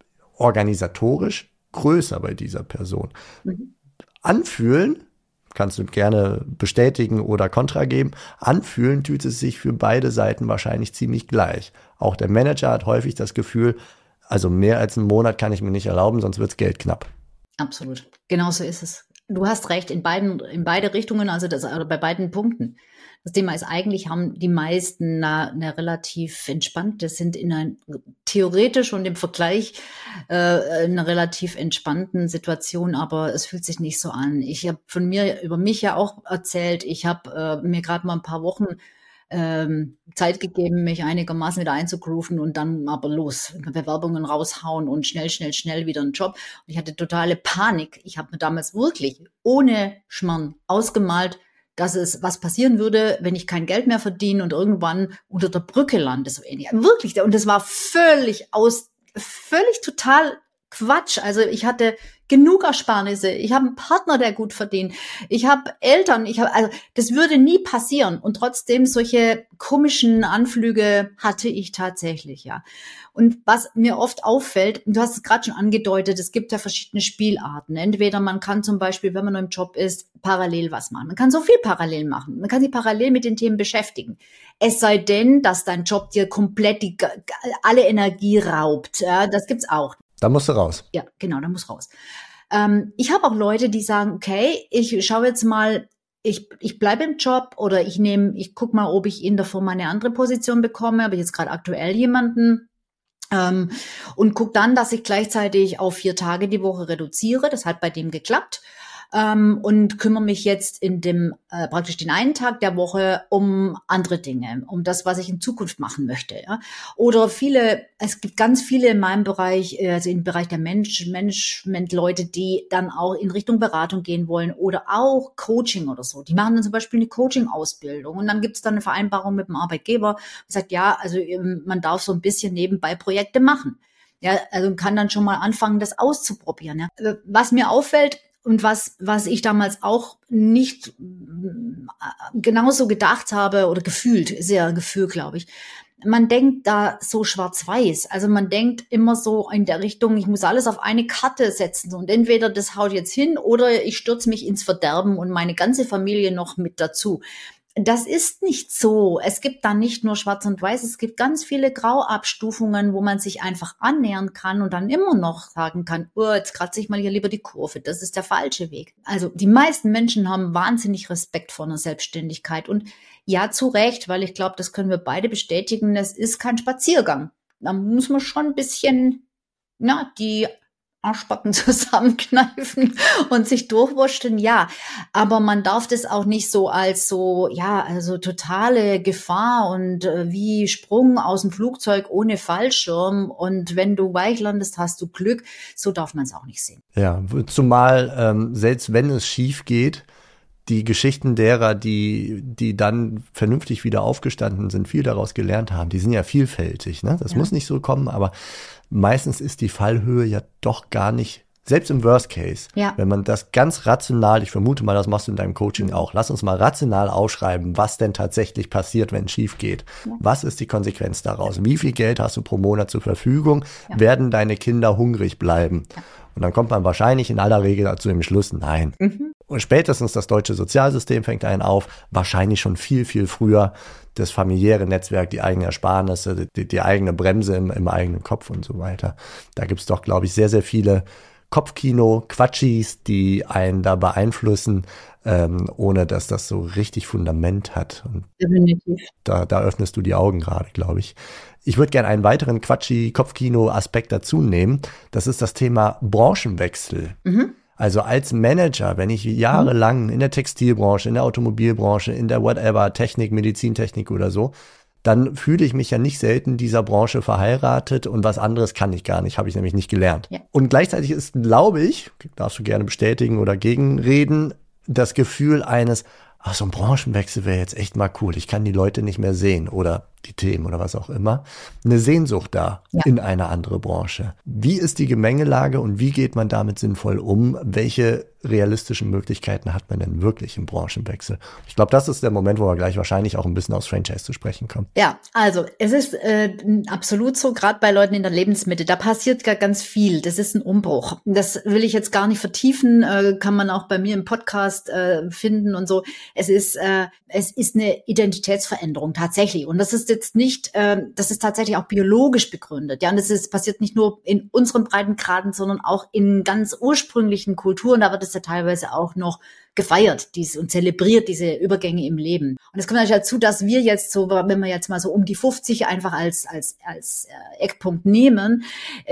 organisatorisch größer bei dieser Person. Mhm. Anfühlen, kannst du gerne bestätigen oder Kontra geben, anfühlen tut es sich für beide Seiten wahrscheinlich ziemlich gleich. Auch der Manager hat häufig das Gefühl, also mehr als einen Monat kann ich mir nicht erlauben, sonst wird's Geld knapp. Absolut. Genauso ist es. Du hast recht, in beide Richtungen, also bei beiden Punkten. Das Thema ist eigentlich, haben die meisten eine relativ entspannte, sind theoretisch und im Vergleich einer relativ entspannten Situation, aber es fühlt sich nicht so an. Ich habe über mich ja auch erzählt, ich habe mir gerade mal ein paar Wochen Zeit gegeben, mich einigermaßen wieder einzugrooven und dann aber los, Bewerbungen raushauen und schnell wieder einen Job. Und ich hatte totale Panik. Ich habe mir damals wirklich ohne Schmarrn ausgemalt, dass es was passieren würde, wenn ich kein Geld mehr verdiene und irgendwann unter der Brücke lande, so ähnlich. Wirklich, und das war völlig total Quatsch. Also ich hatte genug Ersparnisse. Ich habe einen Partner, der gut verdient. Ich habe Eltern. Also das würde nie passieren. Und trotzdem solche komischen Anflüge hatte ich tatsächlich, ja. Und was mir oft auffällt, und du hast es gerade schon angedeutet, es gibt ja verschiedene Spielarten. Entweder man kann zum Beispiel, wenn man noch im Job ist, parallel was machen. Man kann so viel parallel machen. Man kann sich parallel mit den Themen beschäftigen. Es sei denn, dass dein Job dir komplett alle Energie raubt. Ja, das gibt's auch. Da musst du raus. Ja, genau, da muss raus. Ich habe auch Leute, die sagen, okay, ich schaue jetzt mal, ich bleibe im Job oder ich gucke mal, ob ich in der Firma eine andere Position bekomme, habe ich jetzt gerade aktuell jemanden, und gucke dann, dass ich gleichzeitig auf 4 Tage die Woche reduziere. Das hat bei dem geklappt. Und kümmere mich jetzt in dem praktisch den einen Tag der Woche um andere Dinge, um das, was ich in Zukunft machen möchte. Ja? Oder es gibt ganz viele in meinem Bereich, also im Bereich der Management-Leute, die dann auch in Richtung Beratung gehen wollen oder auch Coaching oder so. Die machen dann zum Beispiel eine Coaching-Ausbildung und dann gibt es dann eine Vereinbarung mit dem Arbeitgeber und sagt, ja, also man darf so ein bisschen nebenbei Projekte machen. Ja, also kann dann schon mal anfangen, das auszuprobieren. Ja? Was mir auffällt, und was ich damals auch nicht genauso gedacht habe oder gefühlt, sehr ein Gefühl, glaube ich. Man denkt da so schwarz-weiß. Also man denkt immer so in der Richtung, ich muss alles auf eine Karte setzen und entweder das haut jetzt hin oder ich stürze mich ins Verderben und meine ganze Familie noch mit dazu. Das ist nicht so. Es gibt da nicht nur schwarz und weiß, es gibt ganz viele Grauabstufungen, wo man sich einfach annähern kann und dann immer noch sagen kann, oh, jetzt kratze ich mal hier lieber die Kurve. Das ist der falsche Weg. Also die meisten Menschen haben wahnsinnig Respekt vor einer Selbstständigkeit und ja, zu Recht, weil ich glaube, das können wir beide bestätigen, es ist kein Spaziergang. Da muss man schon ein bisschen, die Arschbacken zusammenkneifen und sich durchwurschteln, ja. Aber man darf das auch nicht so als also totale Gefahr und wie Sprung aus dem Flugzeug ohne Fallschirm und wenn du weich landest, hast du Glück. So darf man es auch nicht sehen. Ja, zumal selbst wenn es schief geht, die Geschichten derer, die dann vernünftig wieder aufgestanden sind, viel daraus gelernt haben, die sind ja vielfältig. Ne? Das muss nicht so kommen, aber meistens ist die Fallhöhe ja doch gar nicht, selbst im Worst Case, wenn man das ganz rational, ich vermute mal, das machst du in deinem Coaching auch, lass uns mal rational ausschreiben, was denn tatsächlich passiert, wenn es schief geht. Ja. Was ist die Konsequenz daraus? Wie viel Geld hast du pro Monat zur Verfügung? Ja. Werden deine Kinder hungrig bleiben? Ja. Und dann kommt man wahrscheinlich in aller Regel zu dem Schluss, nein. Und spätestens das deutsche Sozialsystem fängt einen auf, wahrscheinlich schon viel, viel früher das familiäre Netzwerk, die eigenen Ersparnisse, die eigene Bremse im eigenen Kopf und so weiter. Da gibt's doch, glaube ich, sehr, sehr viele Kopfkino-Quatschis, die einen da beeinflussen, ohne dass das so richtig Fundament hat. Und definitiv. Da öffnest du die Augen gerade, glaube ich. Ich würde gerne einen weiteren Quatschi-Kopfkino-Aspekt dazu nehmen. Das ist das Thema Branchenwechsel. Also als Manager, wenn ich jahrelang in der Textilbranche, in der Automobilbranche, in der whatever, Technik, Medizintechnik oder so, dann fühle ich mich ja nicht selten dieser Branche verheiratet und was anderes kann ich gar nicht, habe ich nämlich nicht gelernt. Ja. Und gleichzeitig ist, glaube ich, darfst du gerne bestätigen oder gegenreden, das Gefühl eines, so ein Branchenwechsel wäre jetzt echt mal cool. Ich kann die Leute nicht mehr sehen oder die Themen oder was auch immer. Eine Sehnsucht da in eine andere Branche. Wie ist die Gemengelage und wie geht man damit sinnvoll um? Welche realistischen Möglichkeiten hat man denn wirklich im Branchenwechsel? Ich glaube, das ist der Moment, wo wir gleich wahrscheinlich auch ein bisschen aufs Franchise zu sprechen kommen. Ja, also es ist absolut so, gerade bei Leuten in der Lebensmitte, da passiert gar ganz viel. Das ist ein Umbruch. Das will ich jetzt gar nicht vertiefen, kann man auch bei mir im Podcast finden und so. Es ist eine Identitätsveränderung tatsächlich und das ist jetzt nicht, das ist tatsächlich auch biologisch begründet. Ja, und das passiert nicht nur in unseren Breitengraden, sondern auch in ganz ursprünglichen Kulturen. Da wird es ja teilweise auch noch gefeiert und zelebriert, diese Übergänge im Leben. Und es kommt natürlich dazu, dass wir jetzt so, wenn wir jetzt mal so um die 50 einfach als Eckpunkt nehmen,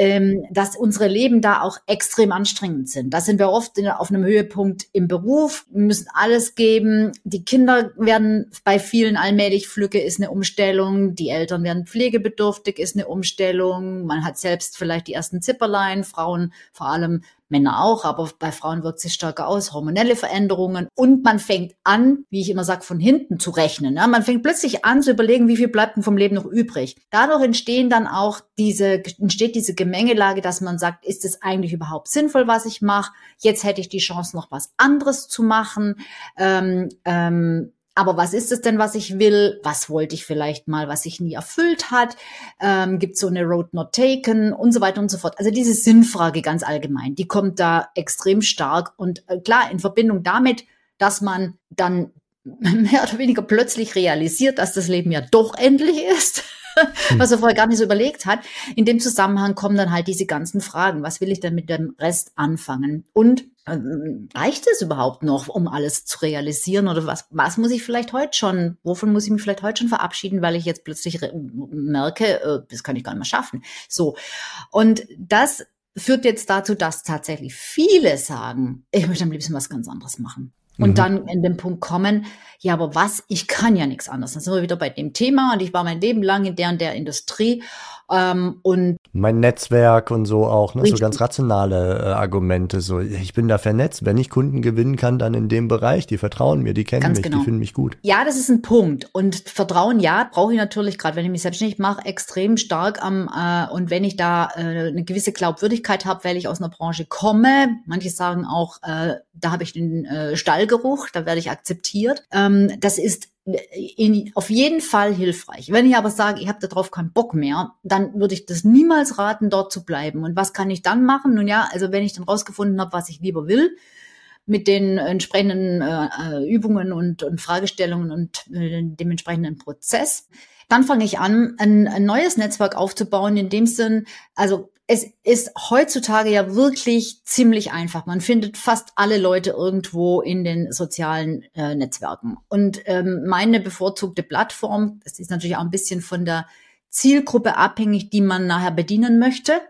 dass unsere Leben da auch extrem anstrengend sind. Da sind wir oft auf einem Höhepunkt im Beruf, müssen alles geben. Die Kinder werden bei vielen allmählich flügge, ist eine Umstellung. Die Eltern werden pflegebedürftig, ist eine Umstellung. Man hat selbst vielleicht die ersten Zipperlein, Frauen vor allem, Männer auch, aber bei Frauen wirkt sich stärker aus, hormonelle Veränderungen Steigerungen und man fängt an, wie ich immer sage, von hinten zu rechnen. Ja? Man fängt plötzlich an zu überlegen, wie viel bleibt denn vom Leben noch übrig. Dadurch entsteht diese Gemengelage, dass man sagt, ist es eigentlich überhaupt sinnvoll, was ich mache? Jetzt hätte ich die Chance, noch was anderes zu machen. Aber was ist es denn, was ich will? Was wollte ich vielleicht mal, was sich nie erfüllt hat? Gibt es so eine Road not taken und so weiter und so fort. Also diese Sinnfrage ganz allgemein, die kommt da extrem stark und klar in Verbindung damit, dass man dann mehr oder weniger plötzlich realisiert, dass das Leben ja doch endlich ist, was er vorher gar nicht so überlegt hat. In dem Zusammenhang kommen dann halt diese ganzen Fragen. Was will ich denn mit dem Rest anfangen? Und reicht es überhaupt noch, um alles zu realisieren? Oder was muss ich vielleicht heute schon, wovon muss ich mich vielleicht heute schon verabschieden, weil ich jetzt plötzlich merke, das kann ich gar nicht mehr schaffen. So. Und das führt jetzt dazu, dass tatsächlich viele sagen, ich möchte am liebsten was ganz anderes machen. Und dann in den Punkt kommen, ja, aber was? Ich kann ja nichts anderes. Dann sind wir wieder bei dem Thema und ich war mein Leben lang in der und der Industrie und mein Netzwerk und so auch, ne? So richtig. ganz rationale Argumente. So, ich bin da vernetzt. Wenn ich Kunden gewinnen kann, dann in dem Bereich. Die vertrauen mir, die kennen Ganz mich, genau. die finden mich gut. Ja, das ist ein Punkt. Und Vertrauen, ja, brauche ich natürlich, gerade wenn ich mich selbstständig mache, extrem stark und wenn ich da eine gewisse Glaubwürdigkeit habe, weil ich aus einer Branche komme. Manche sagen auch, da habe ich den Stallgeruch, da werde ich akzeptiert. Das ist auf jeden Fall hilfreich. Wenn ich aber sage, ich habe darauf keinen Bock mehr, dann würde ich das niemals raten, dort zu bleiben. Und was kann ich dann machen? Nun ja, also wenn ich dann rausgefunden habe, was ich lieber will, mit den entsprechenden Übungen und Fragestellungen und dem entsprechenden Prozess, dann fange ich an, ein neues Netzwerk aufzubauen, in dem Sinn, also es ist heutzutage ja wirklich ziemlich einfach. Man findet fast alle Leute irgendwo in den sozialen Netzwerken. Und meine bevorzugte Plattform, das ist natürlich auch ein bisschen von der Zielgruppe abhängig, die man nachher bedienen möchte.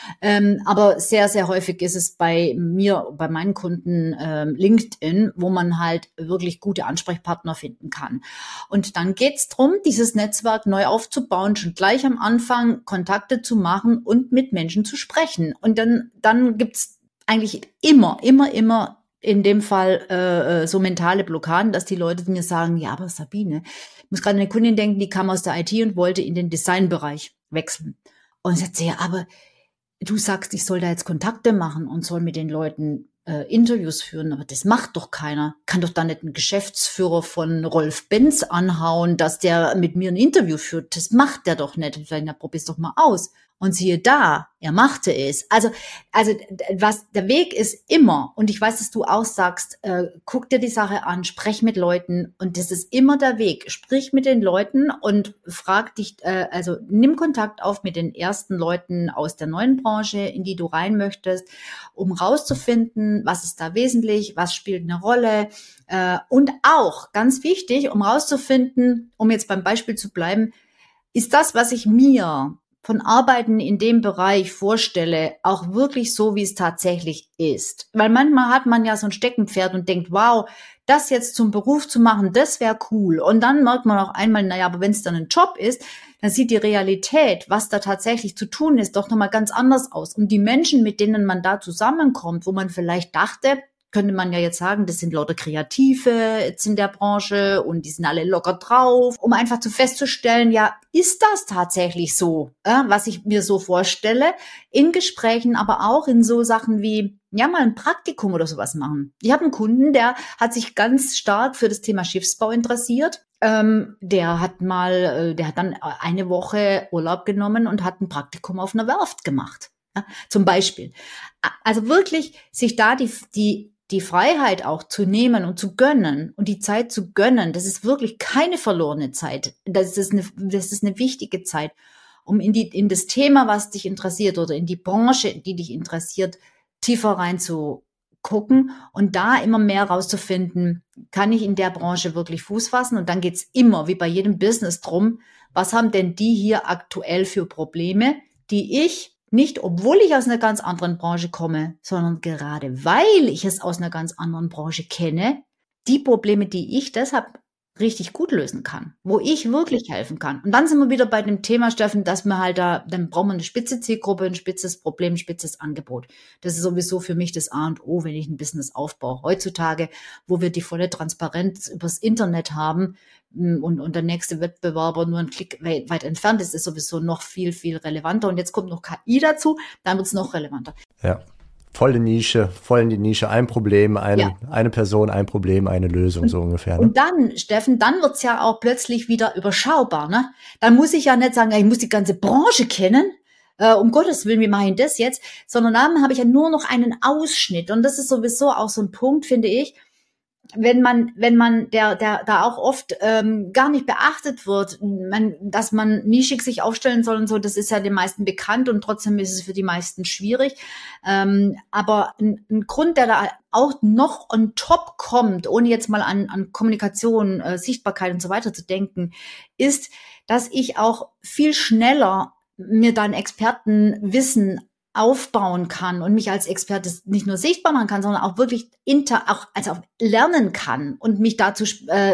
Aber sehr, sehr häufig ist es bei mir, bei meinen Kunden LinkedIn, wo man halt wirklich gute Ansprechpartner finden kann. Und dann geht's drum, dieses Netzwerk neu aufzubauen, schon gleich am Anfang Kontakte zu machen und mit Menschen zu sprechen. Und dann gibt's eigentlich immer in dem Fall so mentale Blockaden, dass die Leute mir sagen, ja, aber Sabine, ich muss gerade an eine Kundin denken, die kam aus der IT und wollte in den Designbereich wechseln. Und sagt sie, ja, aber du sagst, ich soll da jetzt Kontakte machen und soll mit den Leuten Interviews führen, aber das macht doch keiner. Kann doch da nicht ein Geschäftsführer von Rolf Benz anhauen, dass der mit mir ein Interview führt. Das macht der doch nicht. Ich sage, na, probier's doch mal aus. Und siehe da, er machte es. Also was der Weg ist immer, und ich weiß, dass du auch sagst, guck dir die Sache an, sprech mit Leuten, und das ist immer der Weg. Sprich mit den Leuten und frag dich, also nimm Kontakt auf mit den ersten Leuten aus der neuen Branche, in die du rein möchtest, um rauszufinden, was ist da wesentlich, was spielt eine Rolle, und auch, ganz wichtig, um rauszufinden, um jetzt beim Beispiel zu bleiben, ist das, was ich mir von Arbeiten in dem Bereich vorstelle, auch wirklich so, wie es tatsächlich ist. Weil manchmal hat man ja so ein Steckenpferd und denkt, wow, das jetzt zum Beruf zu machen, das wäre cool. Und dann merkt man auch einmal, naja, aber wenn es dann ein Job ist, dann sieht die Realität, was da tatsächlich zu tun ist, doch nochmal ganz anders aus. Und die Menschen, mit denen man da zusammenkommt, wo man vielleicht dachte, könnte man ja jetzt sagen, das sind lauter Kreative jetzt in der Branche und die sind alle locker drauf, um einfach zu festzustellen, ja, ist das tatsächlich so, was ich mir so vorstelle, in Gesprächen, aber auch in so Sachen wie, ja, mal ein Praktikum oder sowas machen. Ich habe einen Kunden, der hat sich ganz stark für das Thema Schiffsbau interessiert. Der hat dann eine Woche Urlaub genommen und hat ein Praktikum auf einer Werft gemacht, ja, zum Beispiel. Also wirklich sich da die Freiheit auch zu nehmen und zu gönnen und die Zeit zu gönnen, das ist wirklich keine verlorene Zeit. Das ist eine wichtige Zeit, um in das Thema, was dich interessiert, oder in die Branche, die dich interessiert, tiefer reinzugucken und da immer mehr rauszufinden, kann ich in der Branche wirklich Fuß fassen? Und dann geht's immer, wie bei jedem Business, drum, was haben denn die hier aktuell für Probleme, die ich nicht, obwohl ich aus einer ganz anderen Branche komme, sondern gerade weil ich es aus einer ganz anderen Branche kenne, die Probleme, die ich deshalb richtig gut lösen kann, wo ich wirklich helfen kann. Und dann sind wir wieder bei dem Thema, Steffen, dass wir halt dann brauchen wir eine spitze Zielgruppe, ein spitzes Problem, ein spitzes Angebot. Das ist sowieso für mich das A und O, wenn ich ein Business aufbaue. Heutzutage, wo wir die volle Transparenz übers Internet haben, und der nächste Wettbewerber nur einen Klick weit entfernt ist, ist sowieso noch viel, viel relevanter. Und jetzt kommt noch KI dazu, dann wird es noch relevanter. Ja. Voll in die Nische, ein Problem, eine Person, ein Problem, eine Lösung, so ungefähr. Ne? Und dann, Steffen, dann wird's ja auch plötzlich wieder überschaubar. Ne? Dann muss ich ja nicht sagen, ich muss die ganze Branche kennen, um Gottes Willen, wie mache ich das jetzt? Sondern dann habe ich ja nur noch einen Ausschnitt. Und das ist sowieso auch so ein Punkt, finde ich, wenn man der da auch oft gar nicht beachtet wird, dass man nischig sich aufstellen soll und so, das ist ja den meisten bekannt und trotzdem ist es für die meisten schwierig. Aber ein Grund, der da auch noch on top kommt, ohne jetzt mal an Kommunikation, Sichtbarkeit und so weiter zu denken, ist, dass ich auch viel schneller mir dann Expertenwissen aufbauen kann und mich als Experte nicht nur sichtbar machen kann, sondern auch wirklich auch lernen kann und mich dazu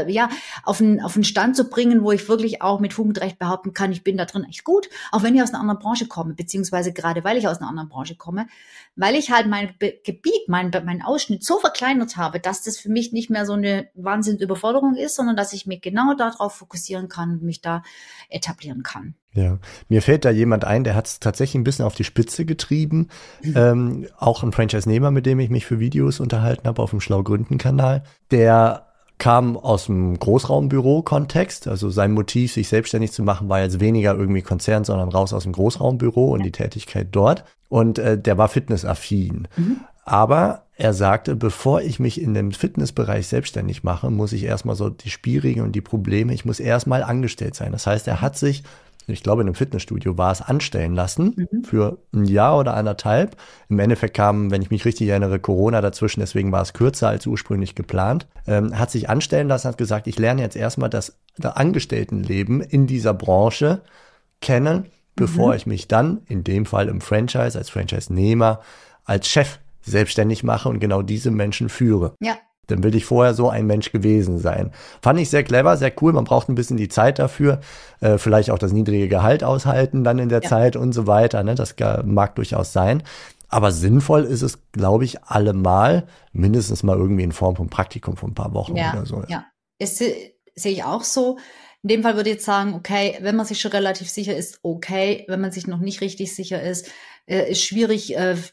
auf einen Stand zu bringen, wo ich wirklich auch mit Fug und Recht behaupten kann, ich bin da drin echt gut, auch wenn ich aus einer anderen Branche komme, beziehungsweise gerade weil ich aus einer anderen Branche komme, weil ich halt mein Gebiet, mein Ausschnitt so verkleinert habe, dass das für mich nicht mehr so eine Wahnsinnsüberforderung ist, sondern dass ich mich genau darauf fokussieren kann und mich da etablieren kann. Ja, mir fällt da jemand ein, der hat es tatsächlich ein bisschen auf die Spitze getrieben. Auch ein Franchise-Nehmer, mit dem ich mich für Videos unterhalten habe auf dem Schlau-Gründen-Kanal. Der kam aus dem Großraumbüro-Kontext. Also sein Motiv, sich selbstständig zu machen, war jetzt weniger irgendwie Konzern, sondern raus aus dem Großraumbüro und die Tätigkeit dort. Und der war fitnessaffin. Aber er sagte, bevor ich mich in dem Fitnessbereich selbstständig mache, muss ich erstmal so die Schwierigen und die Probleme, ich muss erstmal angestellt sein. Das heißt, er hat sich, ich glaube in einem Fitnessstudio war es, anstellen lassen für ein Jahr oder anderthalb. Im Endeffekt kam, wenn ich mich richtig erinnere, Corona dazwischen, deswegen war es kürzer als ursprünglich geplant. Hat sich anstellen lassen, hat gesagt, ich lerne jetzt erstmal das Angestelltenleben in dieser Branche kennen, bevor ich mich dann, in dem Fall im Franchise, als Franchise-Nehmer, als Chef selbstständig mache und genau diese Menschen führe. Ja. Dann will ich vorher so ein Mensch gewesen sein. Fand ich sehr clever, sehr cool. Man braucht ein bisschen die Zeit dafür. Vielleicht auch das niedrige Gehalt aushalten dann in der Zeit und so weiter. Ne? Das mag durchaus sein. Aber sinnvoll ist es, glaube ich, allemal, mindestens mal irgendwie in Form von Praktikum von ein paar Wochen oder so. Ja, das sehe ich auch so. In dem Fall würde ich jetzt sagen, okay, wenn man sich schon relativ sicher ist, okay. Wenn man sich noch nicht richtig sicher ist schwierig,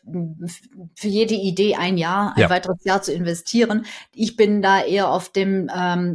für jede Idee ein weiteres Jahr zu investieren. Ich bin da eher auf dem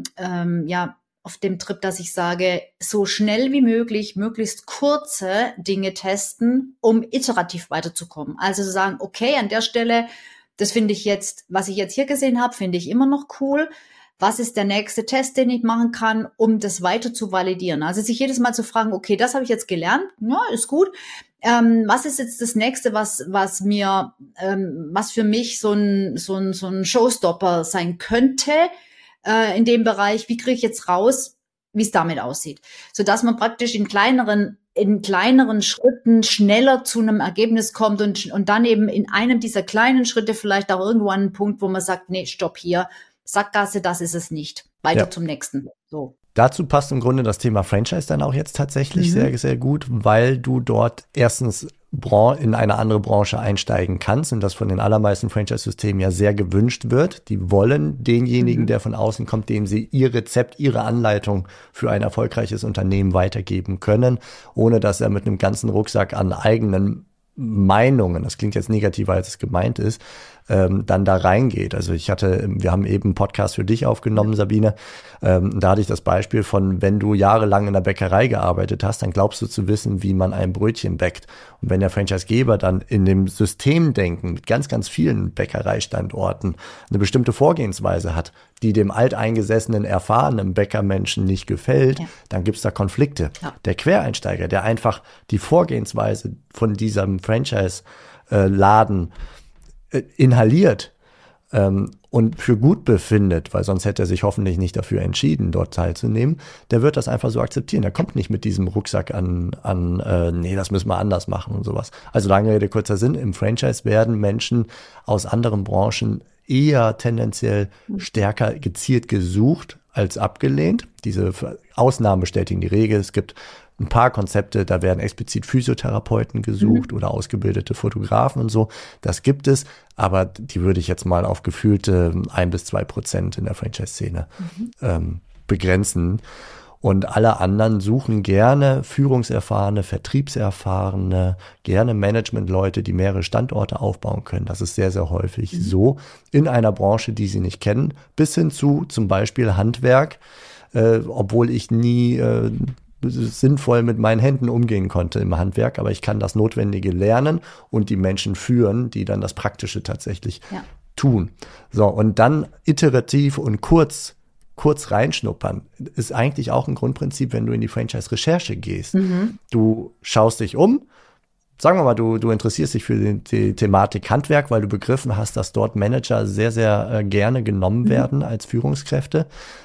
Trip, dass ich sage, so schnell wie möglich, möglichst kurze Dinge testen, um iterativ weiterzukommen. Also zu sagen, okay, an der Stelle, das finde ich jetzt, was ich jetzt hier gesehen habe, finde ich immer noch cool. Was ist der nächste Test, den ich machen kann, um das weiter zu validieren? Also sich jedes Mal zu fragen, okay, das habe ich jetzt gelernt, ja, ist gut. Was ist jetzt das nächste, was für mich so ein Showstopper sein könnte in dem Bereich? Wie kriege ich jetzt raus, wie es damit aussieht, sodass man praktisch in kleineren Schritten schneller zu einem Ergebnis kommt und dann eben in einem dieser kleinen Schritte vielleicht auch irgendwo an einen Punkt, wo man sagt, nee, stopp hier, Sackgasse, das ist es nicht. Weiter zum nächsten. So. Dazu passt im Grunde das Thema Franchise dann auch jetzt tatsächlich sehr, sehr gut, weil du dort erstens in eine andere Branche einsteigen kannst und das von den allermeisten Franchise-Systemen ja sehr gewünscht wird. Die wollen denjenigen, der von außen kommt, dem sie ihr Rezept, ihre Anleitung für ein erfolgreiches Unternehmen weitergeben können, ohne dass er mit einem ganzen Rucksack an eigenen Meinungen, das klingt jetzt negativer, als es gemeint ist, dann da reingeht. Also wir haben eben einen Podcast für dich aufgenommen, Sabine. Da hatte ich das Beispiel von, wenn du jahrelang in der Bäckerei gearbeitet hast, dann glaubst du zu wissen, wie man ein Brötchen bäckt. Und wenn der Franchisegeber dann in dem Systemdenken mit ganz, ganz vielen Bäckereistandorten eine bestimmte Vorgehensweise hat, die dem alteingesessenen, erfahrenen Bäckermenschen nicht gefällt, dann gibt's da Konflikte. Ja. Der Quereinsteiger, der einfach die Vorgehensweise von diesem Franchise-Laden inhaliert und für gut befindet, weil sonst hätte er sich hoffentlich nicht dafür entschieden, dort teilzunehmen, der wird das einfach so akzeptieren. Der kommt nicht mit diesem Rucksack nee, das müssen wir anders machen und sowas. Also lange Rede, kurzer Sinn, im Franchise werden Menschen aus anderen Branchen eher tendenziell stärker gezielt gesucht, als abgelehnt. Diese Ausnahmen bestätigen die Regel. Es gibt ein paar Konzepte, da werden explizit Physiotherapeuten gesucht oder ausgebildete Fotografen und so. Das gibt es, aber die würde ich jetzt mal auf gefühlte 1-2% in der Franchise-Szene begrenzen. Und alle anderen suchen gerne führungserfahrene, vertriebserfahrene, gerne Managementleute, die mehrere Standorte aufbauen können. Das ist sehr, sehr häufig so in einer Branche, die sie nicht kennen, bis hin zu zum Beispiel Handwerk, obwohl ich nie sinnvoll mit meinen Händen umgehen konnte im Handwerk, aber ich kann das Notwendige lernen und die Menschen führen, die dann das Praktische tatsächlich tun. So, und dann iterativ und kurz reinschnuppern, ist eigentlich auch ein Grundprinzip, wenn du in die Franchise-Recherche gehst. Du schaust dich um, sagen wir mal, du interessierst dich für die Thematik Handwerk, weil du begriffen hast, dass dort Manager sehr, sehr gerne genommen werden als Führungskräfte,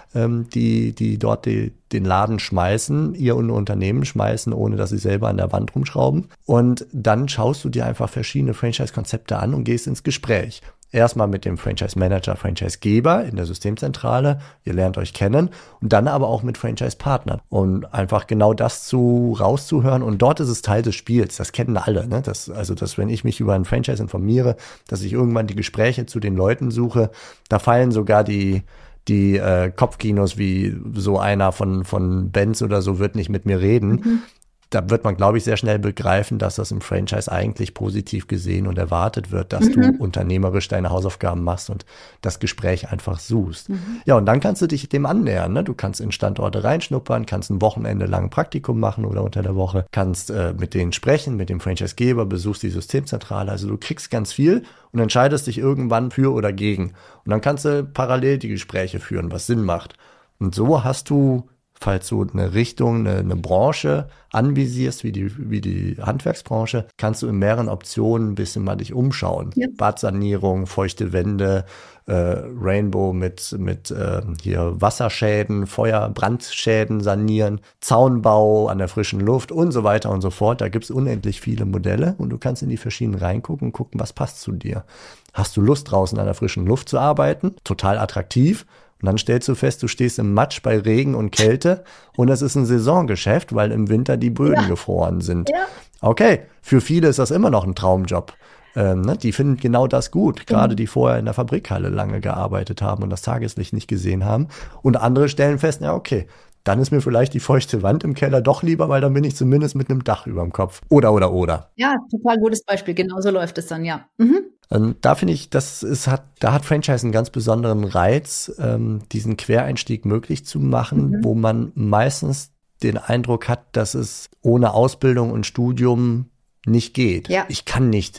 die dort den Laden schmeißen, ihr Unternehmen schmeißen, ohne dass sie selber an der Wand rumschrauben. Und dann schaust du dir einfach verschiedene Franchise-Konzepte an und gehst ins Gespräch. Erstmal mit dem Franchise-Manager, Franchise-Geber in der Systemzentrale. Ihr lernt euch kennen. Und dann aber auch mit Franchise-Partnern. Und einfach genau das rauszuhören. Und dort ist es Teil des Spiels. Das kennen alle, ne? Dass wenn ich mich über ein Franchise informiere, dass ich irgendwann die Gespräche zu den Leuten suche, da fallen sogar die Kopfkinos wie so einer von Benz oder so wird nicht mit mir reden. Da wird man, glaube ich, sehr schnell begreifen, dass das im Franchise eigentlich positiv gesehen und erwartet wird, dass du unternehmerisch deine Hausaufgaben machst und das Gespräch einfach suchst. Ja, und dann kannst du dich dem annähern. Ne? Du kannst in Standorte reinschnuppern, kannst ein Wochenende lang ein Praktikum machen oder unter der Woche, kannst mit denen sprechen, mit dem Franchise-Geber, besuchst die Systemzentrale. Also du kriegst ganz viel und entscheidest dich irgendwann für oder gegen. Und dann kannst du parallel die Gespräche führen, was Sinn macht. Und so hast du, falls du eine Richtung, eine Branche anvisierst, wie die Handwerksbranche, kannst du in mehreren Optionen ein bisschen mal dich umschauen. Ja. Badsanierung, feuchte Wände, Rainbow mit hier Wasserschäden, Brandschäden sanieren, Zaunbau an der frischen Luft und so weiter und so fort. Da gibt's unendlich viele Modelle und du kannst in die verschiedenen reingucken und gucken, was passt zu dir. Hast du Lust, draußen an der frischen Luft zu arbeiten? Total attraktiv. Und dann stellst du fest, du stehst im Matsch bei Regen und Kälte und es ist ein Saisongeschäft, weil im Winter die Böden gefroren sind. Ja. Okay, für viele ist das immer noch ein Traumjob. Die finden genau das gut, gerade die vorher in der Fabrikhalle lange gearbeitet haben und das Tageslicht nicht gesehen haben. Und andere stellen fest, ja okay, dann ist mir vielleicht die feuchte Wand im Keller doch lieber, weil dann bin ich zumindest mit einem Dach über dem Kopf. Oder. Ja, total gutes Beispiel. Genau so läuft es dann, ja. Da finde ich, da hat Franchise einen ganz besonderen Reiz, diesen Quereinstieg möglich zu machen, wo man meistens den Eindruck hat, dass es ohne Ausbildung und Studium nicht geht. Ja. Ich kann nicht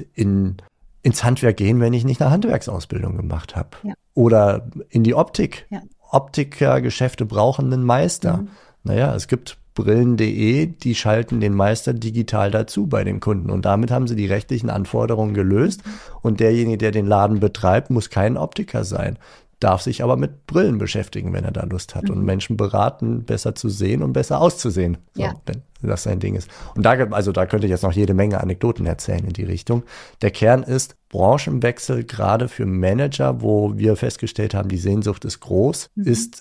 ins Handwerk gehen, wenn ich nicht eine Handwerksausbildung gemacht habe. Ja. Oder in die Optik. Ja. Optikergeschäfte brauchen einen Meister. Naja, es gibt Brillen.de, die schalten den Meister digital dazu bei den Kunden und damit haben sie die rechtlichen Anforderungen gelöst und derjenige, der den Laden betreibt, muss kein Optiker sein, darf sich aber mit Brillen beschäftigen, wenn er da Lust hat und Menschen beraten, besser zu sehen und besser auszusehen, wenn das sein Ding ist. Und da könnte ich jetzt noch jede Menge Anekdoten erzählen in die Richtung. Der Kern ist Branchenwechsel, gerade für Manager, wo wir festgestellt haben, die Sehnsucht ist groß, ist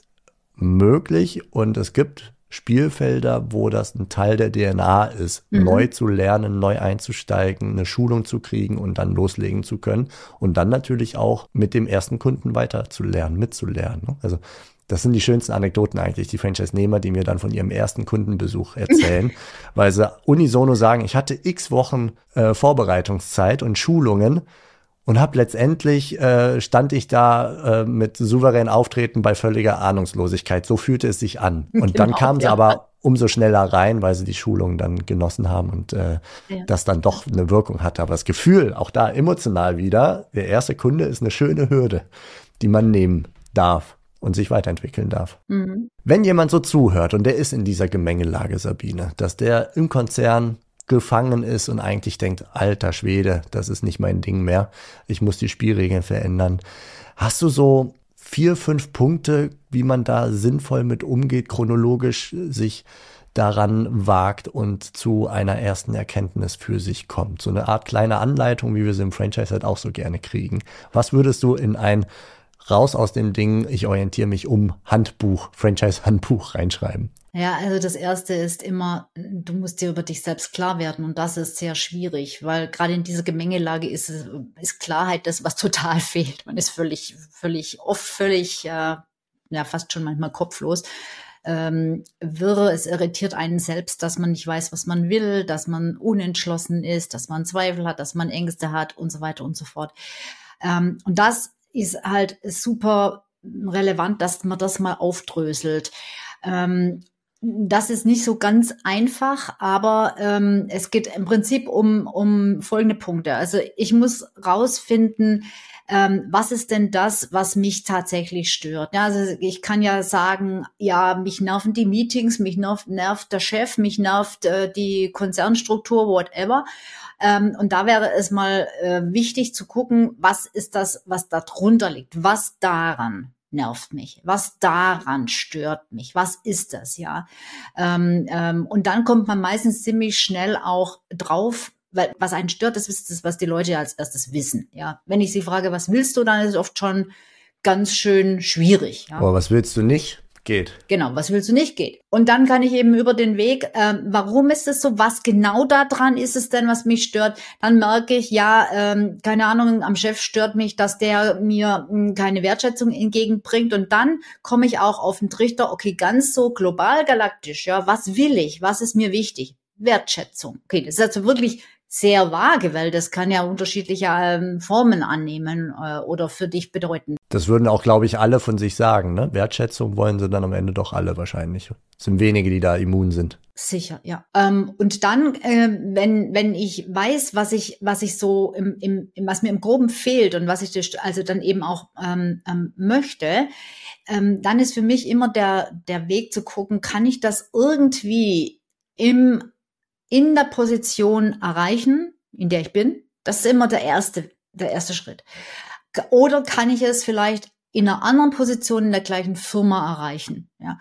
möglich und es gibt Spielfelder, wo das ein Teil der DNA ist, neu zu lernen, neu einzusteigen, eine Schulung zu kriegen und dann loslegen zu können und dann natürlich auch mit dem ersten Kunden weiter zu lernen, mitzulernen. Also das sind die schönsten Anekdoten eigentlich, die Franchise-Nehmer, die mir dann von ihrem ersten Kundenbesuch erzählen, weil sie unisono sagen, ich hatte x Wochen Vorbereitungszeit und Schulungen und letztendlich stand ich da mit souverän Auftreten bei völliger Ahnungslosigkeit. So fühlte es sich an. Und dann kamen sie aber umso schneller rein, weil sie die Schulung dann genossen haben und das dann doch eine Wirkung hatte. Aber das Gefühl, auch da emotional wieder, der erste Kunde ist eine schöne Hürde, die man nehmen darf und sich weiterentwickeln darf. Wenn jemand so zuhört und der ist in dieser Gemengelage, Sabine, dass der im Konzern gefangen ist und eigentlich denkt, alter Schwede, das ist nicht mein Ding mehr, ich muss die Spielregeln verändern. Hast du so 4, 5 Punkte, wie man da sinnvoll mit umgeht, chronologisch sich daran wagt und zu einer ersten Erkenntnis für sich kommt? So eine Art kleine Anleitung, wie wir sie im Franchise halt auch so gerne kriegen. Was würdest du in ein raus aus dem Ding, ich orientiere mich um Handbuch, Franchise-Handbuch reinschreiben? Ja, also das Erste ist immer, du musst dir über dich selbst klar werden und das ist sehr schwierig, weil gerade in dieser Gemengelage ist Klarheit das, was total fehlt. Man ist oft völlig, fast schon manchmal kopflos. Wirre, es irritiert einen selbst, dass man nicht weiß, was man will, dass man unentschlossen ist, dass man Zweifel hat, dass man Ängste hat und so weiter und so fort. Und das ist halt super relevant, dass man das mal aufdröselt. Das ist nicht so ganz einfach, aber es geht im Prinzip um folgende Punkte. Also ich muss rausfinden, was ist denn das, was mich tatsächlich stört? Ja, also ich kann ja sagen, ja, mich nerven die Meetings, mich nervt der Chef, mich nervt die Konzernstruktur, whatever. Und da wäre es mal wichtig zu gucken, was ist das, was da drunter liegt, was daran nervt mich, was daran stört mich, was ist das, ja? Und dann kommt man meistens ziemlich schnell auch drauf, weil was einen stört, das ist das, was die Leute als erstes wissen, ja? Wenn ich sie frage, was willst du, dann ist es oft schon ganz schön schwierig, ja? Aber was willst du nicht? Geht. Genau, was willst du nicht, geht. Und dann kann ich eben über den Weg, warum ist es so, was genau da dran ist es denn, was mich stört, dann merke ich, ja, keine Ahnung, am Chef stört mich, dass der mir keine Wertschätzung entgegenbringt und dann komme ich auch auf den Trichter, okay, ganz so global galaktisch, ja, was will ich, was ist mir wichtig? Wertschätzung. Okay, das ist also wirklich sehr vage, weil das kann ja unterschiedliche Formen annehmen oder für dich bedeuten. Das würden auch, glaube ich, alle von sich sagen, ne? Wertschätzung wollen sie dann am Ende doch alle wahrscheinlich. Es sind wenige, die da immun sind. Sicher, ja. Und dann, wenn ich weiß, was ich so was mir im Groben fehlt und was ich also dann eben auch möchte, dann ist für mich immer der Weg zu gucken, kann ich das irgendwie in der Position erreichen, in der ich bin? Das ist immer der erste Schritt. Oder kann ich es vielleicht in einer anderen Position in der gleichen Firma erreichen? Ja.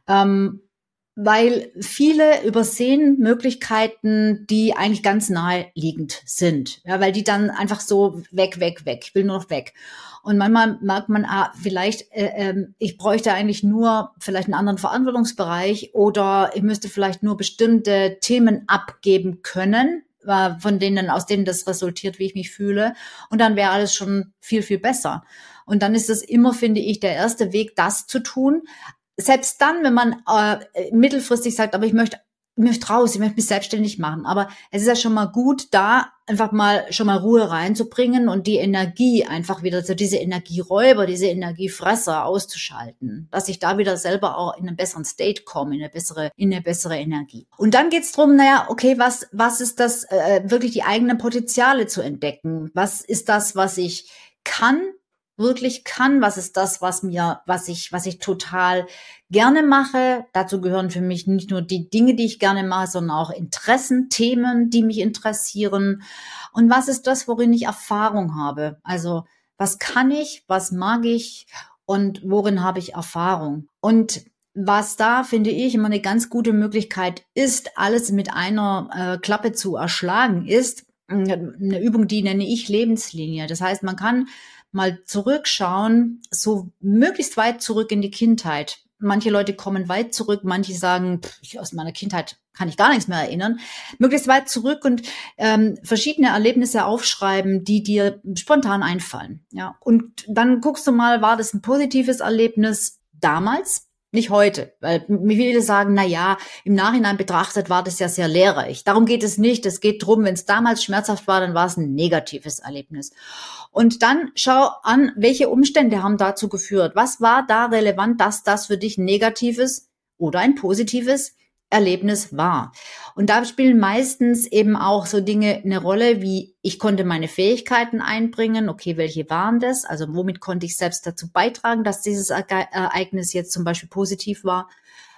Weil viele übersehen Möglichkeiten, die eigentlich ganz naheliegend sind. Ja, weil die dann einfach so weg. Ich will nur noch weg. Und manchmal merkt man, vielleicht, ich bräuchte eigentlich nur vielleicht einen anderen Verantwortungsbereich oder ich müsste vielleicht nur bestimmte Themen abgeben können, aus denen das resultiert, wie ich mich fühle. Und dann wäre alles schon viel, viel besser. Und dann ist es immer, finde ich, der erste Weg, das zu tun. Selbst dann, wenn man mittelfristig sagt, aber ich möchte raus, ich möchte mich selbstständig machen. Aber es ist ja schon mal gut, da einfach mal schon mal Ruhe reinzubringen und die Energie einfach wieder, so diese Energieräuber, diese Energiefresser auszuschalten, dass ich da wieder selber auch in einen besseren State komme, in eine bessere Energie. Und dann geht's drum, okay, was ist das, wirklich die eigenen Potenziale zu entdecken? Was ist das, was ich wirklich kann? Was ist das, was ich total gerne mache? Dazu gehören für mich nicht nur die Dinge, die ich gerne mache, sondern auch Interessen, Themen, die mich interessieren. Und was ist das, worin ich Erfahrung habe? Also, was kann ich, was mag ich und worin habe ich Erfahrung? Und was da, finde ich, immer eine ganz gute Möglichkeit ist, alles mit einer Klappe zu erschlagen, ist eine Übung, die nenne ich Lebenslinie. Das heißt, man kann mal zurückschauen, so möglichst weit zurück in die Kindheit. Manche Leute kommen weit zurück, manche sagen, aus meiner Kindheit kann ich gar nichts mehr erinnern. Möglichst weit zurück und verschiedene Erlebnisse aufschreiben, die dir spontan einfallen. Ja, und dann guckst du mal, war das ein positives Erlebnis damals? Nicht heute, weil viele sagen, im Nachhinein betrachtet war das ja sehr lehrreich. Darum geht es nicht. Es geht drum, wenn es damals schmerzhaft war, dann war es ein negatives Erlebnis. Und dann schau an, welche Umstände haben dazu geführt. Was war da relevant, dass das für dich ein negatives oder ein positives Erlebnis war? Und da spielen meistens eben auch so Dinge eine Rolle, wie ich konnte meine Fähigkeiten einbringen. Okay, welche waren das? Also womit konnte ich selbst dazu beitragen, dass dieses Ereignis jetzt zum Beispiel positiv war?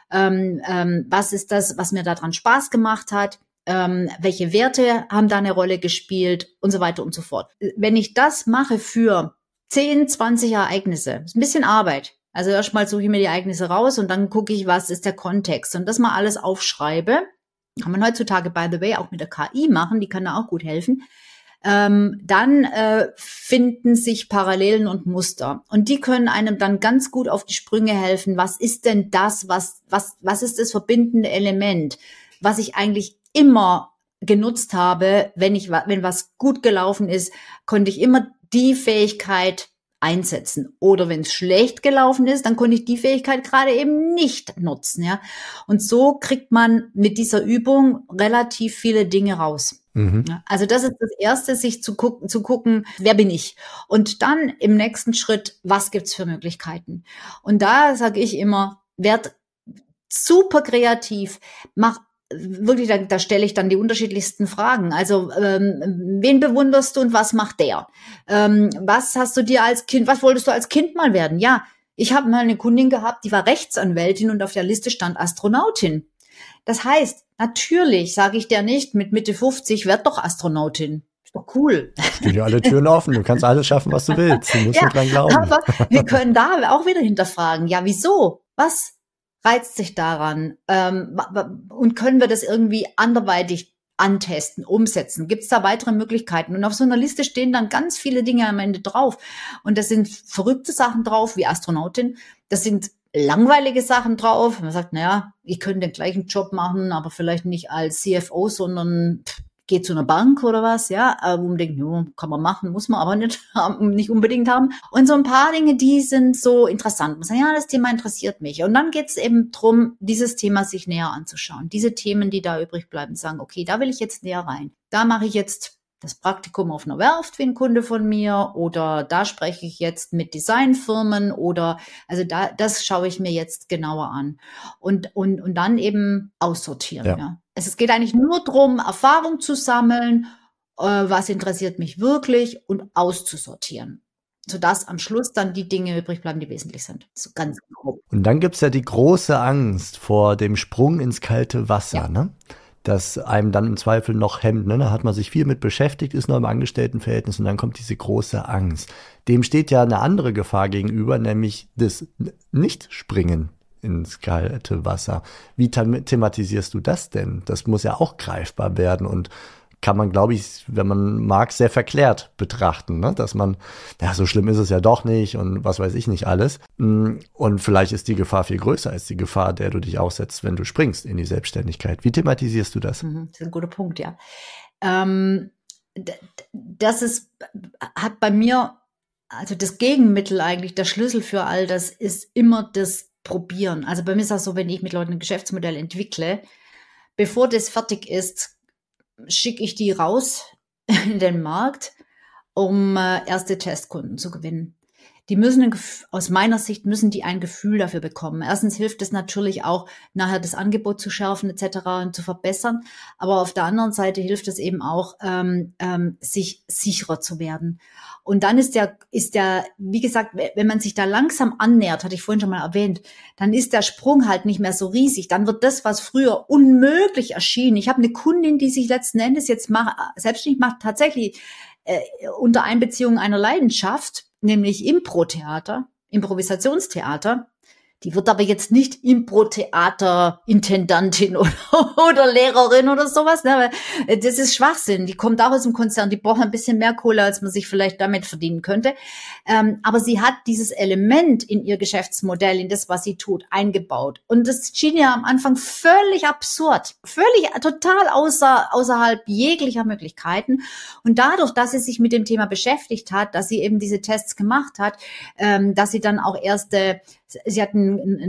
Was ist das, was mir daran Spaß gemacht hat? Welche Werte haben da eine Rolle gespielt und so weiter und so fort. Wenn ich das mache für 10, 20 Ereignisse, ist ein bisschen Arbeit. Also erstmal suche ich mir die Ereignisse raus und dann gucke ich, was ist der Kontext. Und das mal alles aufschreibe, kann man heutzutage, by the way, auch mit der KI machen, die kann da auch gut helfen. dann finden sich Parallelen und Muster. Und die können einem dann ganz gut auf die Sprünge helfen. Was ist denn das? Was ist das verbindende Element, was ich eigentlich immer genutzt habe, wenn was gut gelaufen ist, konnte ich immer die Fähigkeit einsetzen. Oder wenn es schlecht gelaufen ist, dann konnte ich die Fähigkeit gerade eben nicht nutzen, ja. Und so kriegt man mit dieser Übung relativ viele Dinge raus. Ja, also das ist das Erste, sich zu gucken, wer bin ich? Und dann im nächsten Schritt, was gibt's für Möglichkeiten? Und da sage ich immer, werd super kreativ, mach wirklich, da stelle ich dann die unterschiedlichsten Fragen. Also, wen bewunderst du und was macht der? Was hast du dir als Kind, was wolltest du als Kind mal werden? Ja, ich habe mal eine Kundin gehabt, die war Rechtsanwältin und auf der Liste stand Astronautin. Das heißt, natürlich sage ich der nicht, mit Mitte 50, werd doch Astronautin. Ist doch cool. Stehen ja alle Türen offen, du kannst alles schaffen, was du willst. Du musst nur dran glauben. Aber wir können da auch wieder hinterfragen, ja, wieso? Was reizt sich daran? Und können wir das irgendwie anderweitig antesten, umsetzen? Gibt es da weitere Möglichkeiten? Und auf so einer Liste stehen dann ganz viele Dinge am Ende drauf. Und das sind verrückte Sachen drauf, wie Astronautin. Das sind langweilige Sachen drauf. Man sagt, naja, ich könnte den gleichen Job machen, aber vielleicht nicht als CFO, sondern geht zu einer Bank oder was, ja, wo man denkt, ja, kann man machen, muss man aber nicht unbedingt haben. Und so ein paar Dinge, die sind so interessant. Man sagt, ja, das Thema interessiert mich. Und dann geht es eben drum, dieses Thema sich näher anzuschauen. Diese Themen, die da übrig bleiben, sagen, okay, da will ich jetzt näher rein. Da mache ich jetzt das Praktikum auf einer Werft wie ein Kunde von mir oder da spreche ich jetzt mit Designfirmen oder also das schaue ich mir jetzt genauer an und dann eben aussortieren. Ja. Es geht eigentlich nur darum, Erfahrung zu sammeln, was interessiert mich wirklich und auszusortieren, sodass am Schluss dann die Dinge übrig bleiben, die wesentlich sind. So ganz grob. Und dann gibt's ja die große Angst vor dem Sprung ins kalte Wasser, ne? Das einem dann im Zweifel noch hemmt. Ne? Da hat man sich viel mit beschäftigt, ist noch im Angestelltenverhältnis und dann kommt diese große Angst. Dem steht ja eine andere Gefahr gegenüber, nämlich das Nicht-Springen ins kalte Wasser. Wie thematisierst du das denn? Das muss ja auch greifbar werden und kann man, glaube ich, wenn man mag, sehr verklärt betrachten, ne? Dass man, ja, so schlimm ist es ja doch nicht und was weiß ich nicht alles. Und vielleicht ist die Gefahr viel größer als die Gefahr, der du dich aussetzt, wenn du springst in die Selbstständigkeit. Wie thematisierst du das? Das ist ein guter Punkt, ja. Hat bei mir, also das Gegenmittel eigentlich, der Schlüssel für all das ist immer das Probieren. Also bei mir ist das so, wenn ich mit Leuten ein Geschäftsmodell entwickle, bevor das fertig ist, schicke ich die raus in den Markt, um erste Testkunden zu gewinnen. Die müssen, aus meiner Sicht, müssen die ein Gefühl dafür bekommen. Erstens hilft es natürlich auch, nachher das Angebot zu schärfen etc. und zu verbessern. Aber auf der anderen Seite hilft es eben auch, sich sicherer zu werden. Und dann ist der, wie gesagt, wenn man sich da langsam annähert, hatte ich vorhin schon mal erwähnt, dann ist der Sprung halt nicht mehr so riesig. Dann wird das, was früher unmöglich erschien. Ich habe eine Kundin, die sich letzten Endes jetzt selbstständig macht, tatsächlich unter Einbeziehung einer Leidenschaft, nämlich Impro-Theater, Improvisationstheater. Die wird aber jetzt nicht Impro-Theater-Intendantin oder Lehrerin oder sowas. Ne? Das ist Schwachsinn. Die kommt auch aus dem Konzern. Die braucht ein bisschen mehr Kohle, als man sich vielleicht damit verdienen könnte. Aber sie hat dieses Element in ihr Geschäftsmodell, in das, was sie tut, eingebaut. Und das schien ja am Anfang völlig absurd. Völlig total außerhalb jeglicher Möglichkeiten. Und dadurch, dass sie sich mit dem Thema beschäftigt hat, dass sie eben diese Tests gemacht hat, dass sie dann auch sie hat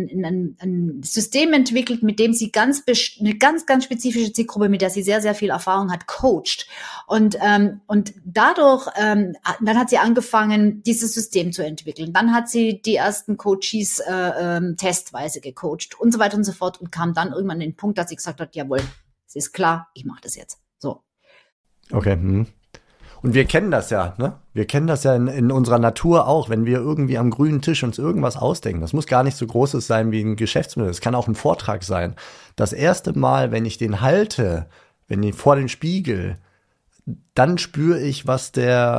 ein System entwickelt, mit dem sie eine ganz spezifische Zielgruppe, mit der sie sehr, sehr viel Erfahrung hat, coacht. Und dadurch, dann hat sie angefangen, dieses System zu entwickeln. Dann hat sie die ersten Coaches testweise gecoacht und so weiter und so fort und kam dann irgendwann an den Punkt, dass sie gesagt hat, jawohl, es ist klar, ich mache das jetzt. So. Okay. Und wir kennen das ja, ne? Wir kennen das ja in unserer Natur auch, wenn wir irgendwie am grünen Tisch uns irgendwas ausdenken. Das muss gar nicht so Großes sein wie ein Geschäftsmodell. Das kann auch ein Vortrag sein. Das erste Mal, wenn ich den halte, vor den Spiegel, dann spüre ich, was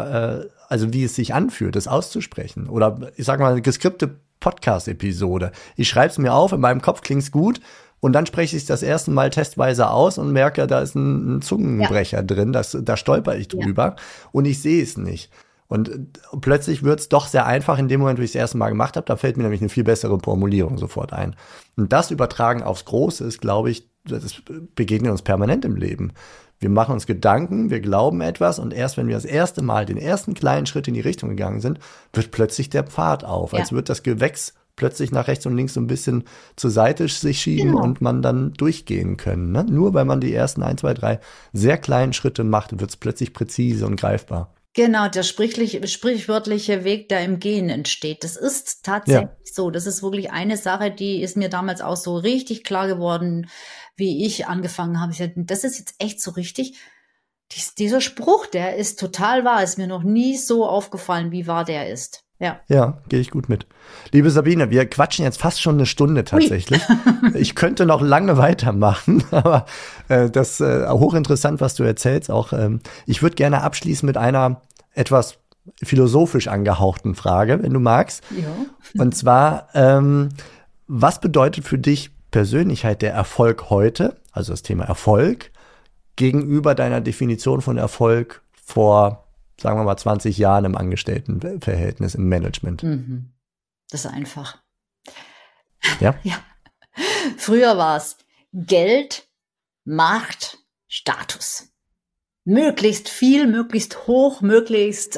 also wie es sich anfühlt, das auszusprechen. Oder ich sag mal, eine geskripte Podcast-Episode. Ich schreibe es mir auf, in meinem Kopf klingt's gut. Und dann spreche ich das erste Mal testweise aus und merke, da ist ein Zungenbrecher drin, da stolper ich drüber und ich sehe es nicht. Und plötzlich wird es doch sehr einfach in dem Moment, wo ich es das erste Mal gemacht habe. Da fällt mir nämlich eine viel bessere Formulierung sofort ein. Und das Übertragen aufs Große ist, glaube ich, das begegnet uns permanent im Leben. Wir machen uns Gedanken, wir glauben etwas und erst wenn wir das erste Mal den ersten kleinen Schritt in die Richtung gegangen sind, wird plötzlich der Pfad auf. Als wird das Gewächs plötzlich nach rechts und links so ein bisschen zur Seite sich schieben und man dann durchgehen können. Ne? Nur weil man die ersten 1, 2, 3 sehr kleinen Schritte macht, wird es plötzlich präzise und greifbar. Genau, der sprichwörtliche Weg, der im Gehen entsteht. Das ist tatsächlich so. Das ist wirklich eine Sache, die ist mir damals auch so richtig klar geworden, wie ich angefangen habe. Ich dachte, das ist jetzt echt so richtig. Dieser Spruch, der ist total wahr. Ist mir noch nie so aufgefallen, wie wahr der ist. Ja, gehe ich gut mit. Liebe Sabine, wir quatschen jetzt fast schon eine Stunde tatsächlich. Ich könnte noch lange weitermachen, aber das hochinteressant, was du erzählst. Auch ich würde gerne abschließen mit einer etwas philosophisch angehauchten Frage, wenn du magst. Ja. Und zwar, was bedeutet für dich Persönlichkeit der Erfolg heute, also das Thema Erfolg, gegenüber deiner Definition von Erfolg vor, sagen wir mal, 20 Jahren im Angestelltenverhältnis, im Management? Das ist einfach. Ja? Ja. Früher war es Geld, Macht, Status. Möglichst viel, möglichst hoch, möglichst,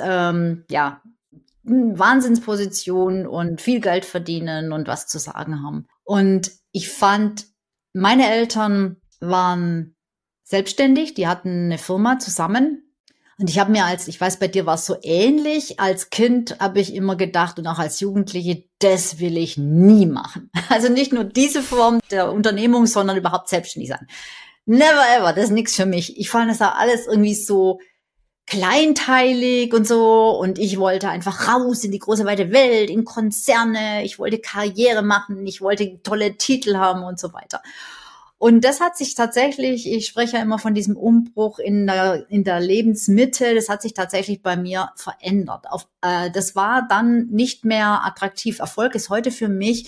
Wahnsinnsposition und viel Geld verdienen und was zu sagen haben. Und ich fand, meine Eltern waren selbstständig, die hatten eine Firma zusammen. Und ich habe mir ich weiß, bei dir war es so ähnlich, als Kind habe ich immer gedacht und auch als Jugendliche, das will ich nie machen. Also nicht nur diese Form der Unternehmung, sondern überhaupt selbstständig sein. Never ever, das ist nichts für mich. Ich fand das auch alles irgendwie so kleinteilig und so und ich wollte einfach raus in die große weite Welt, in Konzerne, ich wollte Karriere machen, ich wollte tolle Titel haben und so weiter. Und das hat sich tatsächlich, ich spreche ja immer von diesem Umbruch in der Lebensmitte, das hat sich tatsächlich bei mir verändert. Das war dann nicht mehr attraktiv. Erfolg ist heute für mich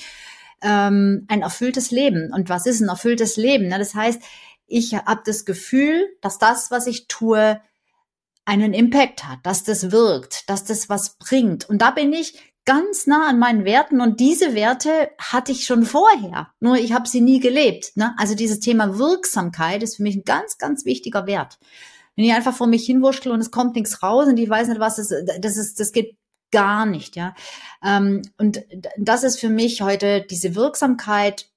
ein erfülltes Leben. Und was ist ein erfülltes Leben? Das heißt, ich habe das Gefühl, dass das, was ich tue, einen Impact hat, dass das wirkt, dass das was bringt. Und da bin ich ganz nah an meinen Werten und diese Werte hatte ich schon vorher, nur ich habe sie nie gelebt. Ne? Also dieses Thema Wirksamkeit ist für mich ein ganz, ganz wichtiger Wert. Wenn ich einfach vor mich hinwurschtel und es kommt nichts raus und ich weiß nicht, was das geht gar nicht. Ja, und das ist für mich heute diese Wirksamkeit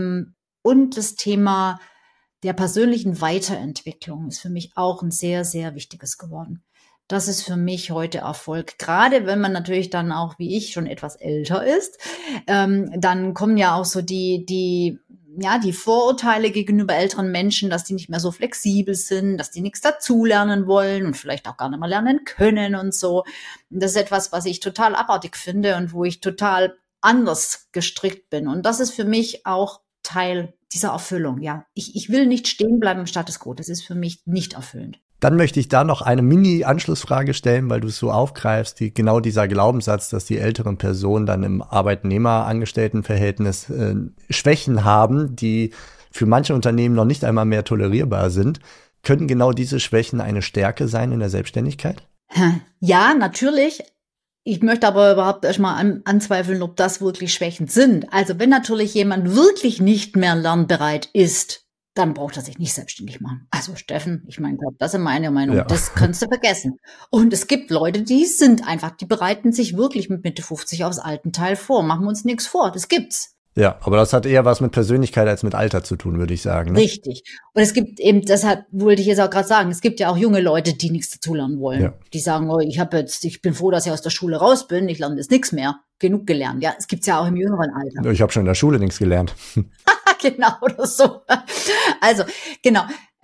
und das Thema der persönlichen Weiterentwicklung ist für mich auch ein sehr, sehr wichtiges geworden. Das ist für mich heute Erfolg. Gerade wenn man natürlich dann auch, wie ich, schon etwas älter ist, dann kommen ja auch so die Vorurteile gegenüber älteren Menschen, dass die nicht mehr so flexibel sind, dass die nichts dazulernen wollen und vielleicht auch gar nicht mehr lernen können und so. Das ist etwas, was ich total abartig finde und wo ich total anders gestrickt bin. Und das ist für mich auch Teil dieser Erfüllung. Ja, ich will nicht stehen bleiben im Status quo. Das ist für mich nicht erfüllend. Dann möchte ich da noch eine Mini-Anschlussfrage stellen, weil du es so aufgreifst, genau dieser Glaubenssatz, dass die älteren Personen dann im Arbeitnehmer-Angestellten-Verhältnis Schwächen haben, die für manche Unternehmen noch nicht einmal mehr tolerierbar sind. Können genau diese Schwächen eine Stärke sein in der Selbstständigkeit? Ja, natürlich. Ich möchte aber überhaupt erstmal anzweifeln, ob das wirklich Schwächen sind. Also wenn natürlich jemand wirklich nicht mehr lernbereit ist, dann braucht er sich nicht selbstständig machen. Also Steffen, ich meine, das ist meine Meinung, Das kannst du vergessen. Und es gibt Leute, die bereiten sich wirklich mit Mitte 50 aufs Altenteil vor. Machen wir uns nichts vor, das gibt's. Ja, aber das hat eher was mit Persönlichkeit als mit Alter zu tun, würde ich sagen. Ne? Richtig. Und es gibt eben, deshalb wollte ich jetzt auch gerade sagen, es gibt ja auch junge Leute, die nichts dazulernen wollen. Ja. Die sagen, oh, ich bin froh, dass ich aus der Schule raus bin, ich lerne jetzt nichts mehr. Genug gelernt. Ja, es gibt's ja auch im jüngeren Alter. Ich habe schon in der Schule nichts gelernt. Genau, oder so. Also, genau.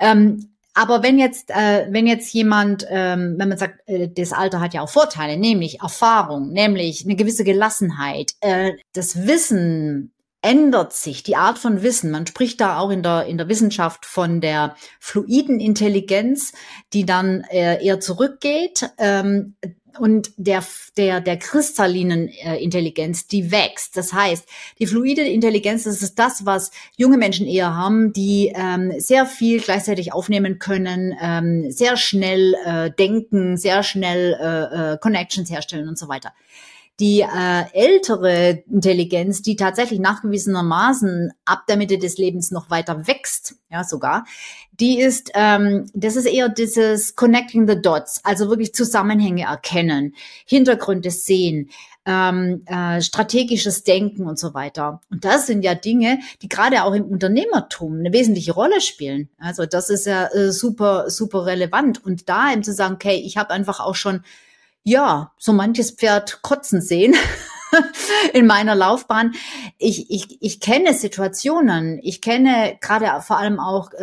Aber wenn jetzt jemand, wenn man sagt, das Alter hat ja auch Vorteile, nämlich Erfahrung, nämlich eine gewisse Gelassenheit, das Wissen ändert sich, die Art von Wissen. Man spricht da auch in der Wissenschaft von der fluiden Intelligenz, die dann eher zurückgeht. und der kristallinen Intelligenz, die wächst. Das heißt, die fluide Intelligenz, das ist das, was junge Menschen eher haben, die sehr viel gleichzeitig aufnehmen können, sehr schnell denken, sehr schnell Connections herstellen und so weiter. Die ältere Intelligenz, die tatsächlich nachgewiesenermaßen ab der Mitte des Lebens noch weiter wächst, ja sogar, die ist, das ist eher dieses Connecting the Dots, also wirklich Zusammenhänge erkennen, Hintergründe sehen, strategisches Denken und so weiter. Und das sind ja Dinge, die gerade auch im Unternehmertum eine wesentliche Rolle spielen. Also das ist ja super, super relevant. Und da eben zu sagen, okay, ich habe einfach auch schon so manches Pferd kotzen sehen in meiner Laufbahn. Ich kenne Situationen, ich kenne gerade vor allem auch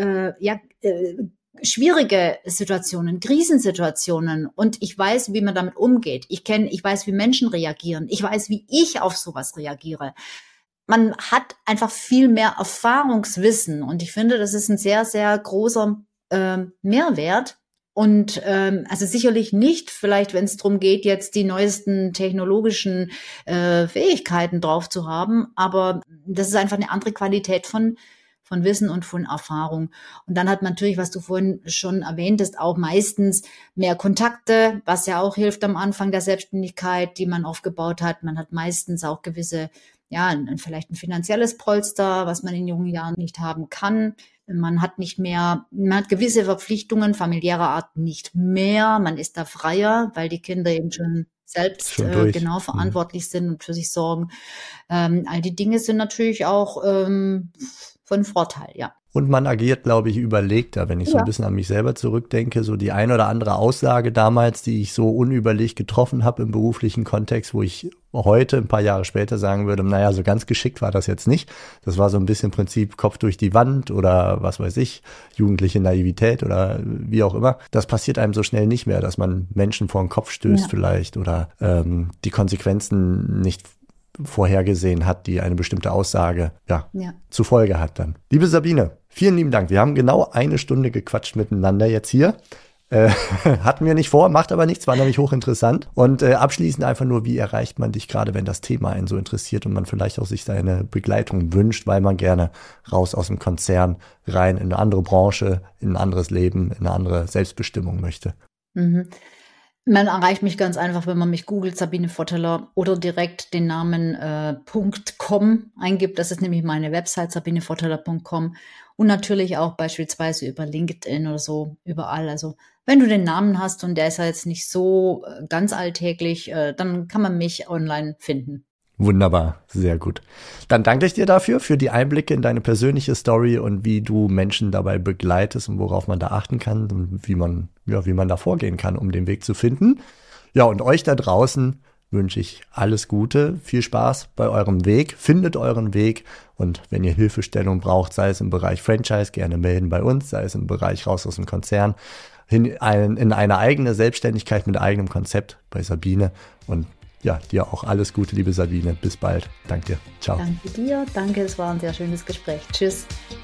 schwierige Situationen, Krisensituationen und ich weiß, wie man damit umgeht. Ich weiß, wie Menschen reagieren. Ich weiß, wie ich auf sowas reagiere. Man hat einfach viel mehr Erfahrungswissen und ich finde, das ist ein sehr, sehr großer Mehrwert. Und also sicherlich nicht, vielleicht wenn es darum geht, jetzt die neuesten technologischen Fähigkeiten drauf zu haben, aber das ist einfach eine andere Qualität von Wissen und von Erfahrung. Und dann hat man natürlich, was du vorhin schon erwähntest, auch meistens mehr Kontakte, was ja auch hilft am Anfang der Selbstständigkeit, die man aufgebaut hat. Man hat meistens auch gewisse, vielleicht ein finanzielles Polster, was man in jungen Jahren nicht haben kann. Man hat gewisse Verpflichtungen familiärer Art nicht mehr. Man ist da freier, weil die Kinder eben schon selbst genau verantwortlich sind und für sich sorgen. All die Dinge sind natürlich auch von Vorteil, ja. Und man agiert, glaube ich, überlegter, wenn ich so ein bisschen an mich selber zurückdenke, so die ein oder andere Aussage damals, die ich so unüberlegt getroffen habe im beruflichen Kontext, wo ich heute, ein paar Jahre später sagen würde, naja, so ganz geschickt war das jetzt nicht. Das war so ein bisschen Prinzip Kopf durch die Wand oder was weiß ich, jugendliche Naivität oder wie auch immer. Das passiert einem so schnell nicht mehr, dass man Menschen vor den Kopf stößt vielleicht oder die Konsequenzen nicht vorhergesehen hat, die eine bestimmte Aussage zur Folge hat dann. Liebe Sabine, vielen lieben Dank. Wir haben genau 1 Stunde gequatscht miteinander jetzt hier. Hatten wir nicht vor, macht aber nichts, war nämlich hochinteressant. Und abschließend einfach nur, wie erreicht man dich gerade, wenn das Thema einen so interessiert und man vielleicht auch sich deine Begleitung wünscht, weil man gerne raus aus dem Konzern rein in eine andere Branche, in ein anderes Leben, in eine andere Selbstbestimmung möchte. Mhm. Man erreicht mich ganz einfach, wenn man mich googelt, Sabine Votteler, oder direkt den Namen .com eingibt. Das ist nämlich meine Website, sabinevotteler.com. Und natürlich auch beispielsweise über LinkedIn oder so, überall. Also wenn du den Namen hast und der ist ja jetzt nicht so ganz alltäglich, dann kann man mich online finden. Wunderbar, sehr gut. Dann danke ich dir dafür, für die Einblicke in deine persönliche Story und wie du Menschen dabei begleitest und worauf man da achten kann und wie man da vorgehen kann, um den Weg zu finden. Ja, und euch da draußen wünsche ich alles Gute, viel Spaß bei eurem Weg, findet euren Weg und wenn ihr Hilfestellung braucht, sei es im Bereich Franchise, gerne melden bei uns, sei es im Bereich raus aus dem Konzern, in eine eigene Selbstständigkeit mit eigenem Konzept bei Sabine und ja, dir auch alles Gute, liebe Sabine. Bis bald. Danke dir. Ciao. Danke dir. Danke, es war ein sehr schönes Gespräch. Tschüss.